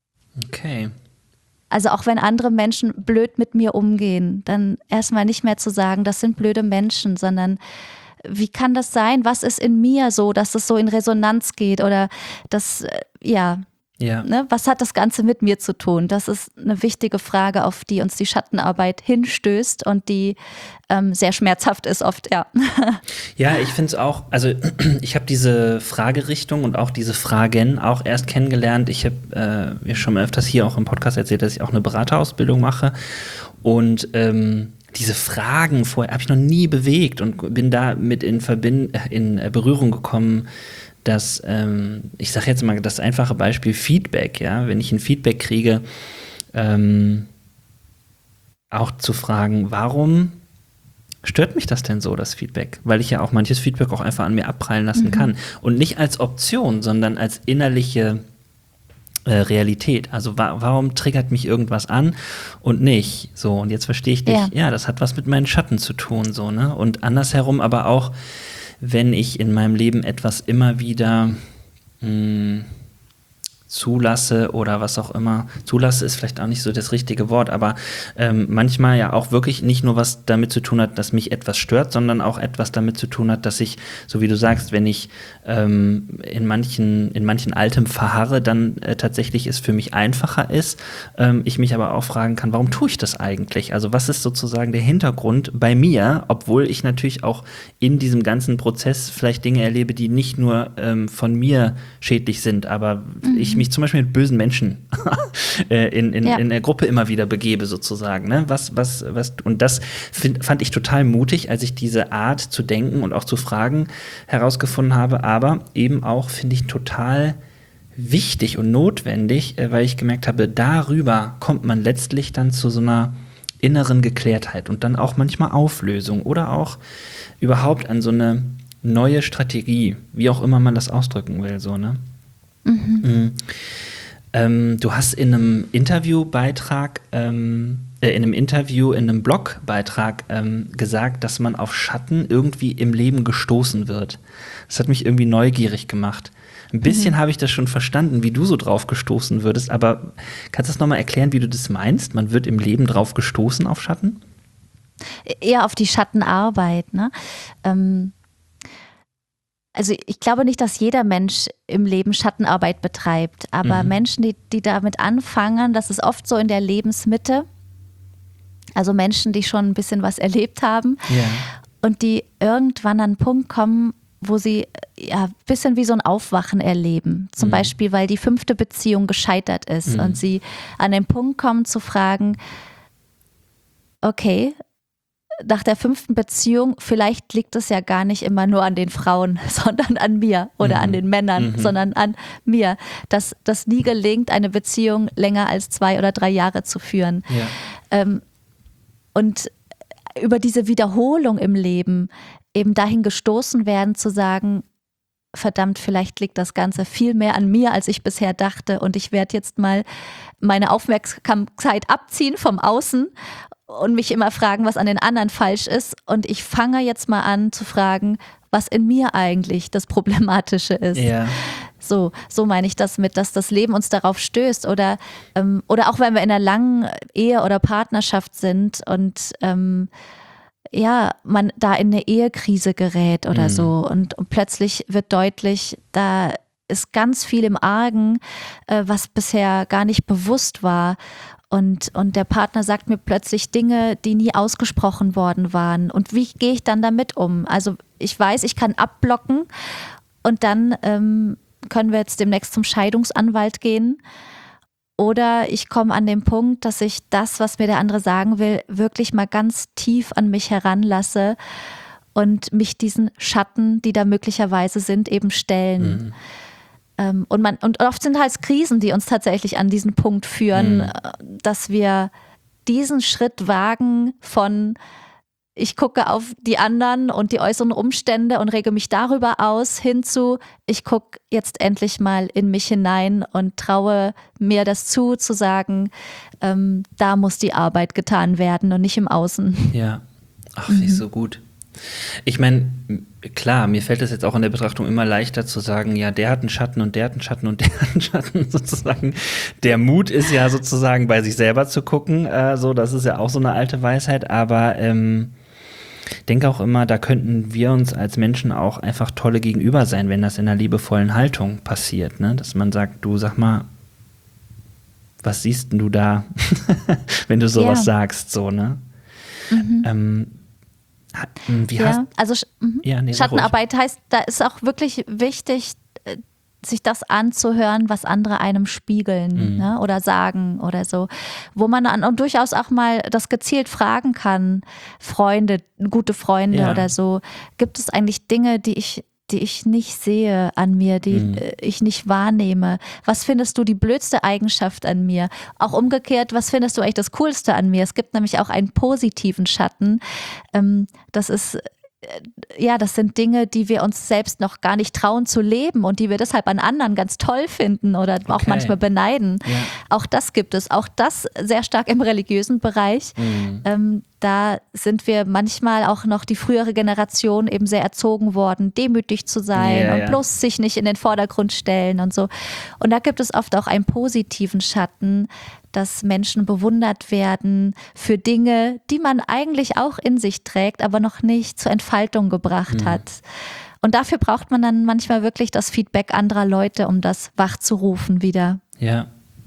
Okay. Also auch wenn andere Menschen blöd mit mir umgehen, dann erstmal nicht mehr zu sagen, das sind blöde Menschen, sondern wie kann das sein? Was ist in mir so, dass es so in Resonanz geht? Oder das, ja, ja. Ne, was hat das Ganze mit mir zu tun? Das ist eine wichtige Frage, auf die uns die Schattenarbeit hinstößt und die ähm, sehr schmerzhaft ist oft, ja. Ja, ich finde es auch, also ich habe diese Fragerichtung und auch diese Fragen auch erst kennengelernt. Ich habe äh, schon mal öfters hier auch im Podcast erzählt, dass ich auch eine Beraterausbildung mache und ähm, diese Fragen vorher habe ich noch nie bewegt und bin da mit in, Verbind- in Berührung gekommen, dass, ähm, ich sage jetzt mal das einfache Beispiel Feedback, ja, wenn ich ein Feedback kriege, ähm, auch zu fragen, warum stört mich das denn so, das Feedback? Weil ich ja auch manches Feedback auch einfach an mir abprallen lassen mhm. kann. Und nicht als Option, sondern als innerliche äh, Realität. Also wa- warum triggert mich irgendwas an und nicht? So, und jetzt verstehe ich dich, ja. ja, das hat was mit meinen Schatten zu tun, so, ne? Und andersherum aber auch, wenn ich in meinem Leben etwas immer wieder mh, zulasse oder was auch immer. Zulasse ist vielleicht auch nicht so das richtige Wort, aber ähm, manchmal ja auch wirklich nicht nur was damit zu tun hat, dass mich etwas stört, sondern auch etwas damit zu tun hat, dass ich, so wie du sagst, wenn ich ähm, in manchen in manchen Altem verharre, dann äh, tatsächlich es für mich einfacher ist. Ähm, ich mich aber auch fragen kann, warum tue ich das eigentlich? Also was ist sozusagen der Hintergrund bei mir, obwohl ich natürlich auch in diesem ganzen Prozess vielleicht Dinge erlebe, die nicht nur ähm, von mir schädlich sind, aber mhm. ich mich zum Beispiel mit bösen Menschen in, in, ja. in der Gruppe immer wieder begebe sozusagen. Ne? Was, was, was, und das find, fand ich total mutig, als ich diese Art zu denken und auch zu fragen herausgefunden habe, aber eben auch, finde ich, total wichtig und notwendig, weil ich gemerkt habe, darüber kommt man letztlich dann zu so einer inneren Geklärtheit und dann auch manchmal Auflösung oder auch überhaupt an so eine neue Strategie, wie auch immer man das ausdrücken will, so, ne? Mhm. Mhm. Ähm, du hast in einem Interviewbeitrag, ähm, äh, in einem Interview, in einem Blogbeitrag ähm, gesagt, dass man auf Schatten irgendwie im Leben gestoßen wird. Das hat mich irgendwie neugierig gemacht. Ein bisschen mhm. habe ich das schon verstanden, wie du so drauf gestoßen würdest, aber kannst du das nochmal erklären, wie du das meinst? Man wird im Leben drauf gestoßen auf Schatten? Eher auf die Schattenarbeit, ne? Ähm Also ich glaube nicht, dass jeder Mensch im Leben Schattenarbeit betreibt, aber mhm. Menschen, die, die damit anfangen, das ist oft so in der Lebensmitte, also Menschen, die schon ein bisschen was erlebt haben ja. und die irgendwann an einen Punkt kommen, wo sie ja ein bisschen wie so ein Aufwachen erleben. Zum mhm. Beispiel, weil die fünfte Beziehung gescheitert ist mhm. und sie an den Punkt kommen zu fragen, okay, nach der fünften Beziehung, vielleicht liegt es ja gar nicht immer nur an den Frauen, sondern an mir oder mhm. an den Männern, mhm. sondern an mir, dass das nie gelingt, eine Beziehung länger als zwei oder drei Jahre zu führen. Ja. Ähm, und über diese Wiederholung im Leben eben dahin gestoßen werden, zu sagen, verdammt, vielleicht liegt das Ganze viel mehr an mir, als ich bisher dachte, und ich werde jetzt mal meine Aufmerksamkeit abziehen vom Außen und mich immer fragen, was an den anderen falsch ist, und ich fange jetzt mal an zu fragen, was in mir eigentlich das Problematische ist. Ja. So, so meine ich das mit, dass das Leben uns darauf stößt, oder, ähm, oder auch wenn wir in einer langen Ehe oder Partnerschaft sind und ähm, ja, man da in eine Ehekrise gerät oder mhm. so, und, und plötzlich wird deutlich, da ist ganz viel im Argen, äh, was bisher gar nicht bewusst war. Und, und der Partner sagt mir plötzlich Dinge, die nie ausgesprochen worden waren. Und wie gehe ich dann damit um? Also ich weiß, ich kann abblocken, und dann ähm, können wir jetzt demnächst zum Scheidungsanwalt gehen. Oder ich komme an den Punkt, dass ich das, was mir der andere sagen will, wirklich mal ganz tief an mich heranlasse und mich diesen Schatten, die da möglicherweise sind, eben stellen. Mhm. Und, man, und oft sind halt Krisen, die uns tatsächlich an diesen Punkt führen, mhm. dass wir diesen Schritt wagen von, ich gucke auf die anderen und die äußeren Umstände und rege mich darüber aus, hin zu, ich gucke jetzt endlich mal in mich hinein und traue mir das zu, zu sagen, ähm, da muss die Arbeit getan werden und nicht im Außen. Ja, ach, finde ich mhm. so gut. Ich meine, klar, mir fällt es jetzt auch in der Betrachtung immer leichter zu sagen, ja, der hat einen Schatten und der hat einen Schatten und der hat einen Schatten sozusagen. Der Mut ist ja sozusagen bei sich selber zu gucken, äh, so, das ist ja auch so eine alte Weisheit, aber ähm, ich denke auch immer, da könnten wir uns als Menschen auch einfach tolle Gegenüber sein, wenn das in einer liebevollen Haltung passiert, ne? Dass man sagt, du, sag mal, was siehst denn du da, wenn du sowas ja. sagst, so, ne? Mhm. Ähm, Wie ja, also ja, nee, Schattenarbeit heißt, da ist auch wirklich wichtig, sich das anzuhören, was andere einem spiegeln mhm. ne, oder sagen oder so, wo man dann und durchaus auch mal das gezielt fragen kann, Freunde, gute Freunde ja. oder so, gibt es eigentlich Dinge, die ich die ich nicht sehe an mir, die mhm. ich nicht wahrnehme? Was findest du die blödste Eigenschaft an mir? Auch umgekehrt, was findest du eigentlich das Coolste an mir? Es gibt nämlich auch einen positiven Schatten. Das ist, ja, das sind Dinge, die wir uns selbst noch gar nicht trauen zu leben und die wir deshalb an anderen ganz toll finden oder okay. auch manchmal beneiden. Ja. Auch das gibt es. Auch das sehr stark im religiösen Bereich. Mhm. Ähm, da sind wir manchmal auch noch die frühere Generation eben sehr erzogen worden, demütig zu sein ja, und ja. bloß sich nicht in den Vordergrund stellen und so. Und da gibt es oft auch einen positiven Schatten, dass Menschen bewundert werden für Dinge, die man eigentlich auch in sich trägt, aber noch nicht zur Entfaltung gebracht mhm. hat. Und dafür braucht man dann manchmal wirklich das Feedback anderer Leute, um das wachzurufen wieder. Ja.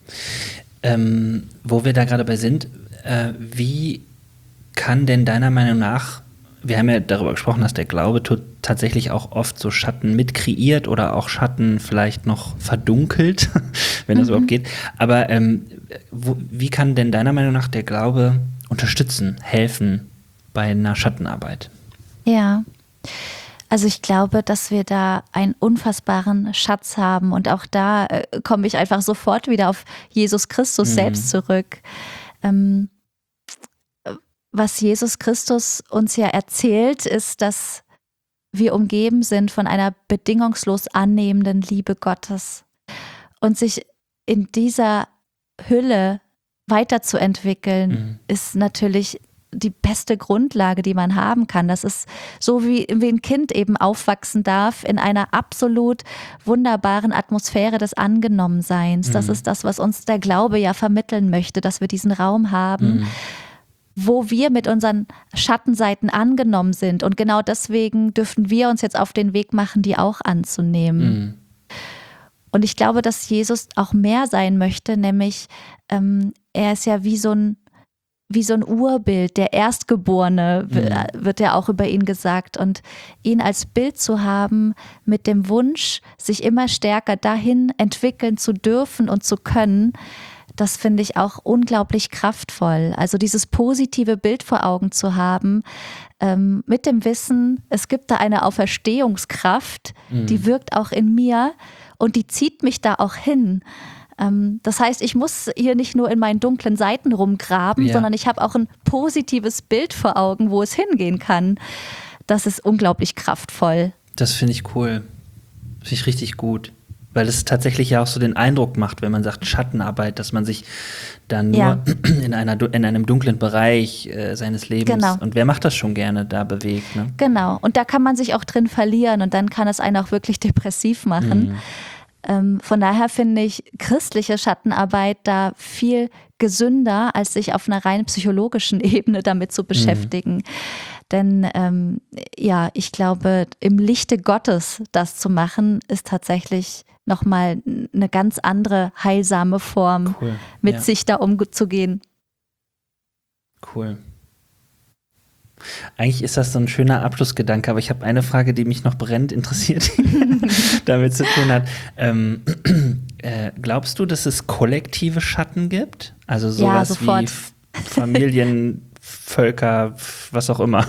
Ähm, wo wir da gerade bei sind, äh, wie kann denn deiner Meinung nach, wir haben ja darüber gesprochen, dass der Glaube t- tatsächlich auch oft so Schatten mit kreiert oder auch Schatten vielleicht noch verdunkelt, wenn das mhm. überhaupt geht. Aber ähm, wo, wie kann denn deiner Meinung nach der Glaube unterstützen, helfen bei einer Schattenarbeit? Ja, also ich glaube, dass wir da einen unfassbaren Schatz haben, und auch da äh, komme ich einfach sofort wieder auf Jesus Christus mhm. selbst zurück. Ähm, Was Jesus Christus uns ja erzählt, ist, dass wir umgeben sind von einer bedingungslos annehmenden Liebe Gottes. Und sich in dieser Hülle weiterzuentwickeln, mhm. ist natürlich die beste Grundlage, die man haben kann. Das ist so, wie, wie ein Kind eben aufwachsen darf in einer absolut wunderbaren Atmosphäre des Angenommenseins. Mhm. Das ist das, was uns der Glaube ja vermitteln möchte, dass wir diesen Raum haben, mhm. wo wir mit unseren Schattenseiten angenommen sind. Und genau deswegen dürfen wir uns jetzt auf den Weg machen, die auch anzunehmen. Mhm. Und ich glaube, dass Jesus auch mehr sein möchte, nämlich ähm, er ist ja wie so ein, wie so ein Urbild, der Erstgeborene, mhm. wird ja auch über ihn gesagt. Und ihn als Bild zu haben mit dem Wunsch, sich immer stärker dahin entwickeln zu dürfen und zu können, das finde ich auch unglaublich kraftvoll. Also dieses positive Bild vor Augen zu haben, ähm, mit dem Wissen, es gibt da eine Auferstehungskraft, mhm. die wirkt auch in mir und die zieht mich da auch hin. Ähm, das heißt, ich muss hier nicht nur in meinen dunklen Seiten rumgraben, ja. sondern ich habe auch ein positives Bild vor Augen, wo es hingehen kann. Das ist unglaublich kraftvoll. Das finde ich cool. Finde ich richtig gut. Weil es tatsächlich ja auch so den Eindruck macht, wenn man sagt Schattenarbeit, dass man sich dann nur ja. in, einer, in einem dunklen Bereich äh, seines Lebens, genau. und wer macht das schon gerne, da bewegt. Ne? Genau, und da kann man sich auch drin verlieren und dann kann es einen auch wirklich depressiv machen. Mhm. Ähm, von daher finde ich christliche Schattenarbeit da viel gesünder, als sich auf einer rein psychologischen Ebene damit zu beschäftigen. Mhm. Denn ähm, ja, ich glaube, im Lichte Gottes das zu machen, ist tatsächlich nochmal eine ganz andere heilsame Form, cool. mit ja. sich da umzugehen. Cool. Eigentlich ist das so ein schöner Abschlussgedanke, aber ich habe eine Frage, die mich noch brennend interessiert, damit zu tun hat. Ähm, äh, glaubst du, dass es kollektive Schatten gibt? Also sowas ja, wie F- Familien, Völker, was auch immer.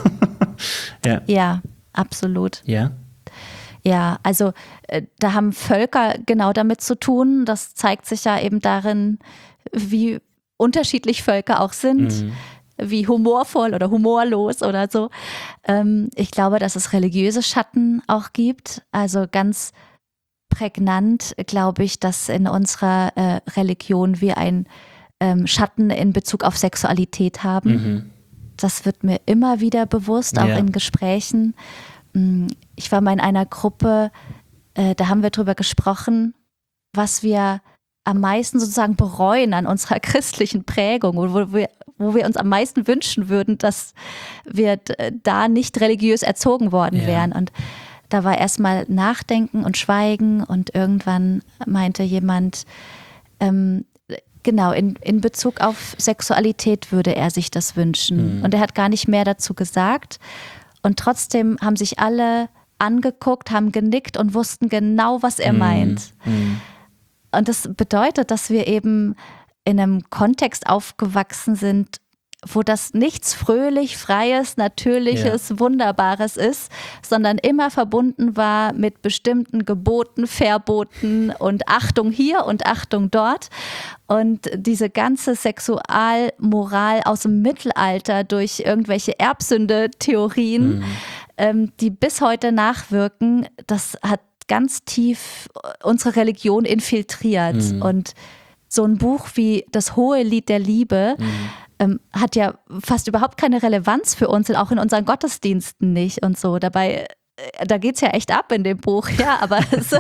ja. ja, absolut. Ja? Ja, also äh, da haben Völker genau damit zu tun. Das zeigt sich ja eben darin, wie unterschiedlich Völker auch sind, mhm. wie humorvoll oder humorlos oder so. Ähm, ich glaube, dass es religiöse Schatten auch gibt. Also ganz prägnant glaube ich, dass in unserer äh, Religion wir einen ähm, Schatten in Bezug auf Sexualität haben. Mhm. Das wird mir immer wieder bewusst, auch ja. in Gesprächen. Ich war mal in einer Gruppe, äh, da haben wir drüber gesprochen, was wir am meisten sozusagen bereuen an unserer christlichen Prägung, wo wir, wo wir uns am meisten wünschen würden, dass wir d- da nicht religiös erzogen worden ja. wären. Und da war erstmal Nachdenken und Schweigen und irgendwann meinte jemand, ähm, genau, in, in Bezug auf Sexualität würde er sich das wünschen. Mhm. Und er hat gar nicht mehr dazu gesagt. Und trotzdem haben sich alle angeguckt, haben genickt und wussten genau, was er meint. Mm. Und das bedeutet, dass wir eben in einem Kontext aufgewachsen sind, wo das nichts fröhlich, freies, natürliches, ja. Wunderbares ist, sondern immer verbunden war mit bestimmten Geboten, Verboten und Achtung hier und Achtung dort. Und diese ganze Sexualmoral aus dem Mittelalter durch irgendwelche Erbsünde-Theorien, mhm. ähm, die bis heute nachwirken, das hat ganz tief unsere Religion infiltriert. Mhm. Und so ein Buch wie Das hohe Lied der Liebe mhm. ähm, hat ja fast überhaupt keine Relevanz für uns, auch in unseren Gottesdiensten nicht und so. Dabei, äh, da geht es ja echt ab in dem Buch, ja, aber es, ja.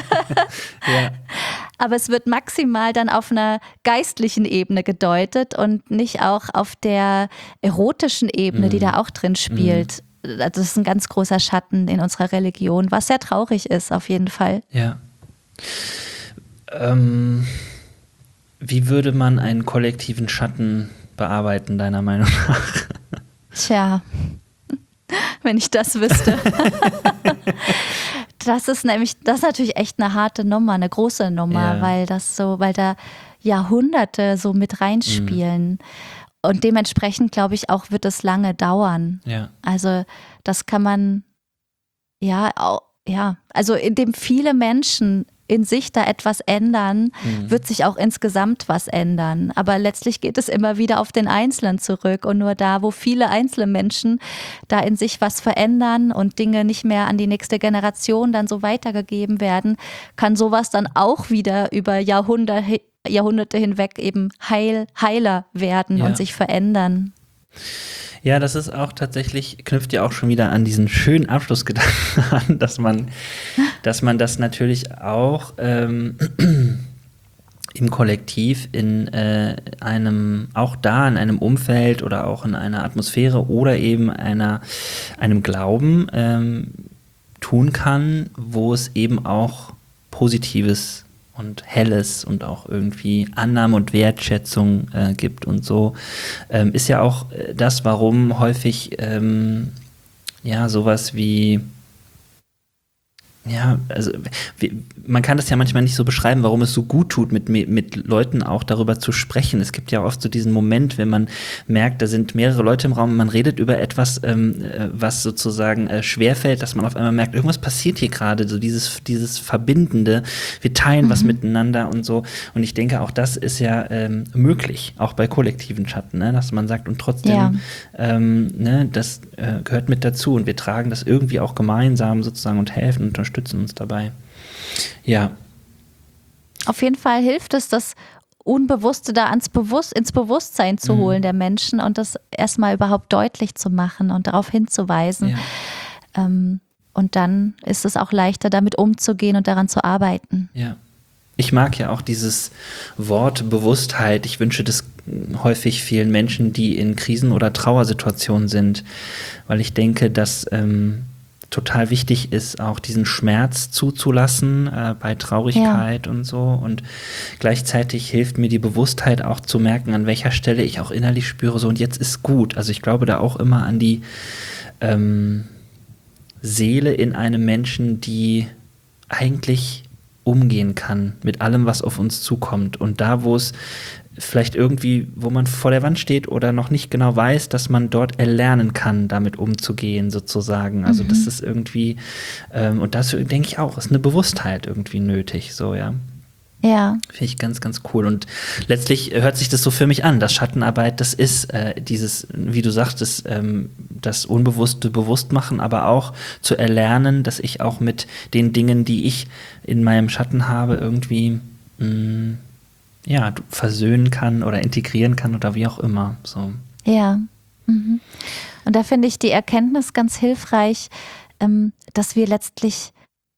aber es wird maximal dann auf einer geistlichen Ebene gedeutet und nicht auch auf der erotischen Ebene, mhm. die da auch drin spielt. Mhm. Das ist ein ganz großer Schatten in unserer Religion, was sehr traurig ist, auf jeden Fall. Ja. Ähm, wie würde man einen kollektiven Schatten bearbeiten, deiner Meinung nach? Tja, wenn ich das wüsste. Das ist nämlich, das ist natürlich echt eine harte Nummer, eine große Nummer, ja. weil das so, weil da Jahrhunderte so mit reinspielen. Mhm. Und dementsprechend, glaube ich, auch wird es lange dauern. Ja. Also das kann man, ja, auch, ja, also indem viele Menschen in sich da etwas ändern, mhm. wird sich auch insgesamt was ändern. Aber letztlich geht es immer wieder auf den Einzelnen zurück. Und nur da, wo viele einzelne Menschen da in sich was verändern und Dinge nicht mehr an die nächste Generation dann so weitergegeben werden, kann sowas dann auch wieder über Jahrhunderte, Jahrhunderte hinweg eben heil, heiler werden ja. und sich verändern. Ja, das ist auch tatsächlich, knüpft ja auch schon wieder an diesen schönen Abschlussgedanken an, dass man, dass man das natürlich auch ähm, im Kollektiv in äh, einem, auch da in einem Umfeld oder auch in einer Atmosphäre oder eben einer, einem Glauben ähm, tun kann, wo es eben auch Positives und Helles und auch irgendwie Annahme und Wertschätzung äh, gibt und so, ähm, ist ja auch äh, das, warum häufig ähm, ja sowas wie Ja, also wie, man kann das ja manchmal nicht so beschreiben, warum es so gut tut, mit, mit Leuten auch darüber zu sprechen. Es gibt ja oft so diesen Moment, wenn man merkt, da sind mehrere Leute im Raum, man redet über etwas, ähm, was sozusagen äh, schwerfällt, dass man auf einmal merkt, irgendwas passiert hier gerade, so dieses, dieses Verbindende, wir teilen mhm. was miteinander und so. Und ich denke, auch das ist ja ähm, möglich, auch bei kollektiven Schatten, ne? Dass man sagt, und trotzdem, ja. ähm, ne, das äh, gehört mit dazu und wir tragen das irgendwie auch gemeinsam sozusagen und helfen und unterstützen uns dabei. Ja. Auf jeden Fall hilft es, das Unbewusste da ans Bewusst, ins Bewusstsein zu mhm. holen der Menschen und das erstmal überhaupt deutlich zu machen und darauf hinzuweisen. Ja. Ähm, und dann ist es auch leichter, damit umzugehen und daran zu arbeiten. Ja. Ich mag ja auch dieses Wort Bewusstheit. Ich wünsche das häufig vielen Menschen, die in Krisen- oder Trauersituationen sind, weil ich denke, dass ähm, total wichtig ist, auch diesen Schmerz zuzulassen äh, bei Traurigkeit ja. und so. Und gleichzeitig hilft mir die Bewusstheit auch zu merken, an welcher Stelle ich auch innerlich spüre, so und jetzt ist gut. Also ich glaube da auch immer an die ähm, Seele in einem Menschen, die eigentlich umgehen kann mit allem, was auf uns zukommt. Und da, wo es vielleicht irgendwie, wo man vor der Wand steht oder noch nicht genau weiß, dass man dort erlernen kann, damit umzugehen sozusagen. Also mhm. das ist irgendwie, ähm, und dazu denke ich auch, ist eine Bewusstheit irgendwie nötig, so, ja. Ja. Finde ich ganz, ganz cool. Und letztlich hört sich das so für mich an, dass Schattenarbeit, das ist äh, dieses, wie du sagtest, ähm, das Unbewusste bewusst machen, aber auch zu erlernen, dass ich auch mit den Dingen, die ich in meinem Schatten habe, irgendwie mh, ja, versöhnen kann oder integrieren kann oder wie auch immer. So. Ja. Mhm. Und da finde ich die Erkenntnis ganz hilfreich, ähm, dass wir letztlich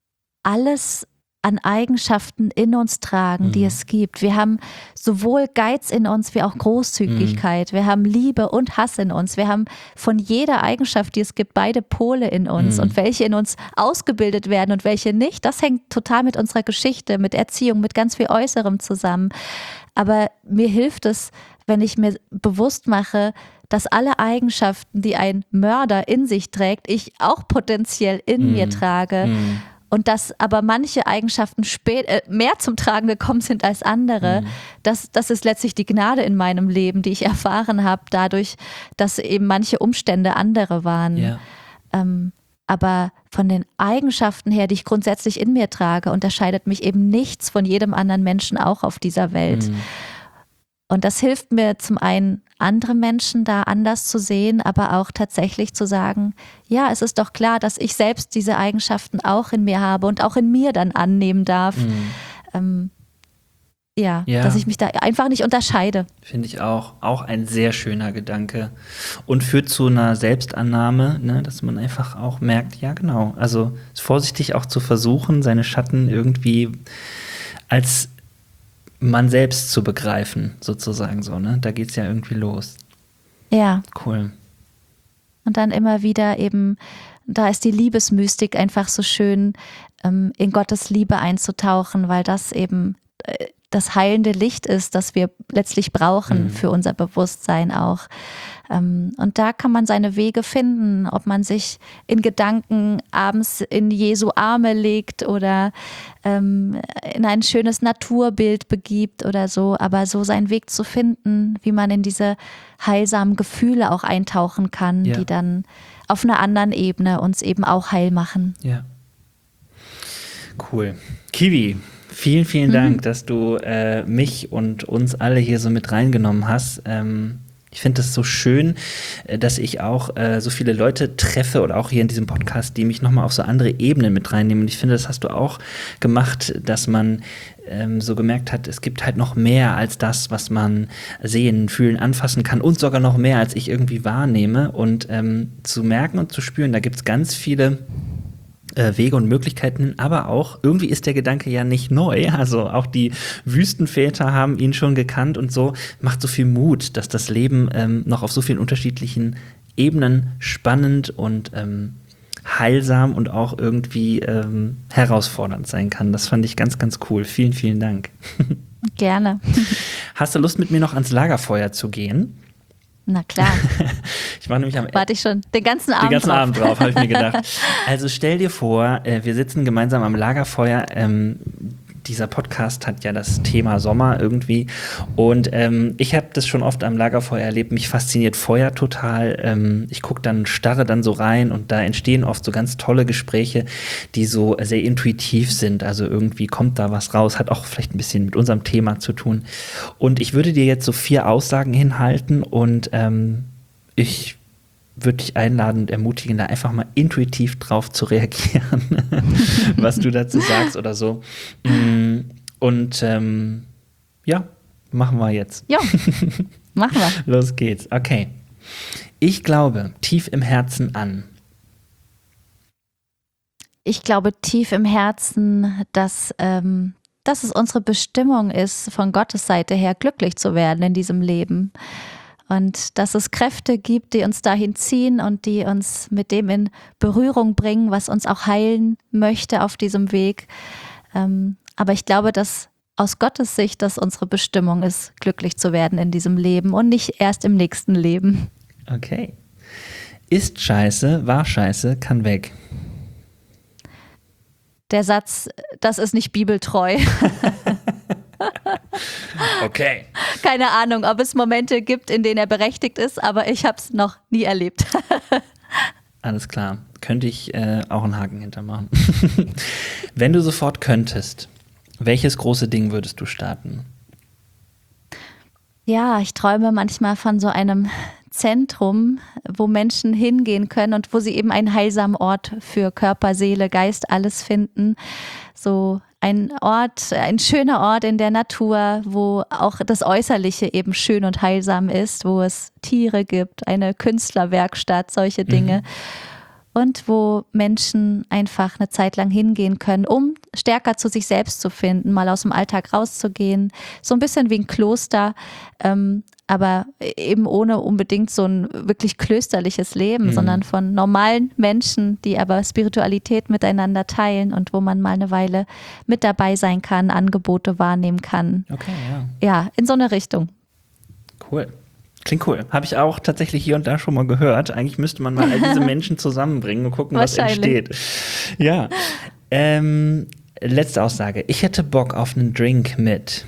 alles an Eigenschaften in uns tragen, mhm. die es gibt. Wir haben sowohl Geiz in uns wie auch Großzügigkeit. Mhm. Wir haben Liebe und Hass in uns. Wir haben von jeder Eigenschaft, die es gibt, beide Pole in uns. Mhm. Und welche in uns ausgebildet werden und welche nicht, das hängt total mit unserer Geschichte, mit Erziehung, mit ganz viel Äußerem zusammen. Aber mir hilft es, wenn ich mir bewusst mache, dass alle Eigenschaften, die ein Mörder in sich trägt, ich auch potenziell in mhm. mir trage. Mhm. Und dass aber manche Eigenschaften spät, äh, mehr zum Tragen gekommen sind als andere, mhm. das, das ist letztlich die Gnade in meinem Leben, die ich erfahren habe, dadurch, dass eben manche Umstände andere waren. Ja. Ähm, aber von den Eigenschaften her, die ich grundsätzlich in mir trage, unterscheidet mich eben nichts von jedem anderen Menschen auch auf dieser Welt. Mhm. Und das hilft mir zum einen, andere Menschen da anders zu sehen, aber auch tatsächlich zu sagen, ja, es ist doch klar, dass ich selbst diese Eigenschaften auch in mir habe und auch in mir dann annehmen darf. Mhm. Ähm, ja, ja, dass ich mich da einfach nicht unterscheide. Finde ich auch. Auch ein sehr schöner Gedanke. Und führt zu einer Selbstannahme, ne, dass man einfach auch merkt, ja genau, also vorsichtig auch zu versuchen, seine Schatten irgendwie als man selbst zu begreifen, sozusagen so, ne? Da geht's ja irgendwie los. Ja. Cool. Und dann immer wieder eben, da ist die Liebesmystik einfach so schön, ähm, in Gottes Liebe einzutauchen, weil das eben äh, das heilende Licht ist, das wir letztlich brauchen mhm. für unser Bewusstsein auch. Ähm, und da kann man seine Wege finden, ob man sich in Gedanken abends in Jesu Arme legt oder ähm, in ein schönes Naturbild begibt oder so. Aber so seinen Weg zu finden, wie man in diese heilsamen Gefühle auch eintauchen kann, ja. die dann auf einer anderen Ebene uns eben auch heil machen. Ja. Cool. Kiwi. Vielen, vielen mhm. Dank, dass du äh, mich und uns alle hier so mit reingenommen hast. Ähm, ich finde es so schön, äh, dass ich auch äh, so viele Leute treffe oder auch hier in diesem Podcast, die mich nochmal auf so andere Ebenen mit reinnehmen. Und ich finde, das hast du auch gemacht, dass man ähm, so gemerkt hat, es gibt halt noch mehr als das, was man sehen, fühlen, anfassen kann und sogar noch mehr, als ich irgendwie wahrnehme. Und ähm, zu merken und zu spüren, da gibt es ganz viele Wege und Möglichkeiten, aber auch, irgendwie ist der Gedanke ja nicht neu, also auch die Wüstenväter haben ihn schon gekannt und so, macht so viel Mut, dass das Leben ähm, noch auf so vielen unterschiedlichen Ebenen spannend und ähm, heilsam und auch irgendwie ähm, herausfordernd sein kann. Das fand ich ganz, ganz cool. Vielen, vielen Dank. Gerne. Hast du Lust, mit mir noch ans Lagerfeuer zu gehen? Na klar. Ich mache nämlich am Warte ich schon den ganzen Abend Den ganzen drauf. Abend drauf, habe ich mir gedacht. Also stell dir vor, äh, wir sitzen gemeinsam am Lagerfeuer. Ähm, dieser Podcast hat ja das Thema Sommer irgendwie. Und ähm, ich habe das schon oft am Lagerfeuer erlebt. Mich fasziniert Feuer total. Ähm, ich gucke dann, starre dann so rein und da entstehen oft so ganz tolle Gespräche, die so sehr intuitiv sind. Also irgendwie kommt da was raus, hat auch vielleicht ein bisschen mit unserem Thema zu tun. Und ich würde dir jetzt so vier Aussagen hinhalten und ähm, ich würde dich einladen und ermutigen, da einfach mal intuitiv drauf zu reagieren, was du dazu sagst oder so. Und ähm, ja, machen wir jetzt. Ja, machen wir. Los geht's. Okay. Ich glaube tief im Herzen an. Ich glaube tief im Herzen, dass, ähm, dass es unsere Bestimmung ist, von Gottes Seite her glücklich zu werden in diesem Leben. Und dass es Kräfte gibt, die uns dahin ziehen und die uns mit dem in Berührung bringen, was uns auch heilen möchte auf diesem Weg. Ähm, aber ich glaube, dass aus Gottes Sicht das unsere Bestimmung ist, glücklich zu werden in diesem Leben und nicht erst im nächsten Leben. Okay. Ist scheiße, war scheiße, kann weg. Der Satz, das ist nicht bibeltreu. Okay. Keine Ahnung, ob es Momente gibt, in denen er berechtigt ist, aber ich habe es noch nie erlebt. Alles klar. Könnte ich äh, auch einen Haken hintermachen. Wenn du sofort könntest, welches große Ding würdest du starten? Ja, ich träume manchmal von so einem Zentrum, wo Menschen hingehen können und wo sie eben einen heilsamen Ort für Körper, Seele, Geist, alles finden. So ein Ort, ein schöner Ort in der Natur, wo auch das Äußerliche eben schön und heilsam ist, wo es Tiere gibt, eine Künstlerwerkstatt, solche Dinge. Mhm. Und wo Menschen einfach eine Zeit lang hingehen können, um stärker zu sich selbst zu finden, mal aus dem Alltag rauszugehen. So ein bisschen wie ein Kloster, ähm, aber eben ohne unbedingt so ein wirklich klösterliches Leben, mhm. sondern von normalen Menschen, die aber Spiritualität miteinander teilen und wo man mal eine Weile mit dabei sein kann, Angebote wahrnehmen kann. Okay, ja. Ja, in so eine Richtung. Cool. Klingt cool. Habe ich auch tatsächlich hier und da schon mal gehört. Eigentlich müsste man mal all diese Menschen zusammenbringen und gucken, was entsteht. Ja. Ähm, letzte Aussage. Ich hätte Bock auf einen Drink mit.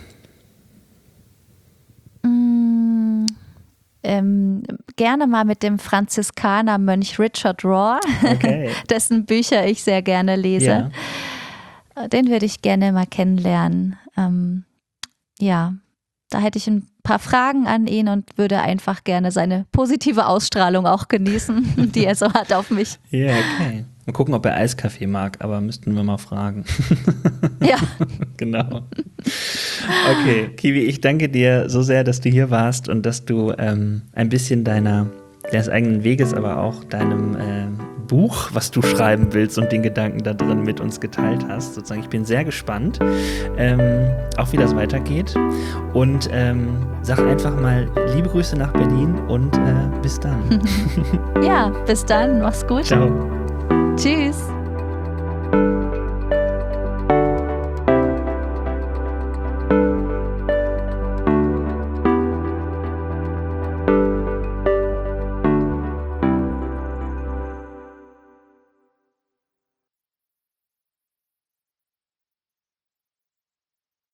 Mm, ähm, gerne mal mit dem Franziskanermönch Richard Rohr, okay. dessen Bücher ich sehr gerne lese. Ja. Den würde ich gerne mal kennenlernen. Ähm, ja, da hätte ich ein paar Fragen an ihn und würde einfach gerne seine positive Ausstrahlung auch genießen, die er so hat auf mich. Ja, okay. Mal gucken, ob er Eiskaffee mag, aber müssten wir mal fragen. Ja. Genau. Okay, Kiwi, ich danke dir so sehr, dass du hier warst und dass du ähm, ein bisschen deiner, deines eigenen Weges, aber auch deinem äh, Buch, was du schreiben willst und den Gedanken da drin mit uns geteilt hast. Sozusagen, ich bin sehr gespannt, ähm, auch wie das weitergeht. Und ähm, sag einfach mal liebe Grüße nach Berlin und äh, bis dann. Ja, bis dann. Mach's gut. Ciao. Tschüss.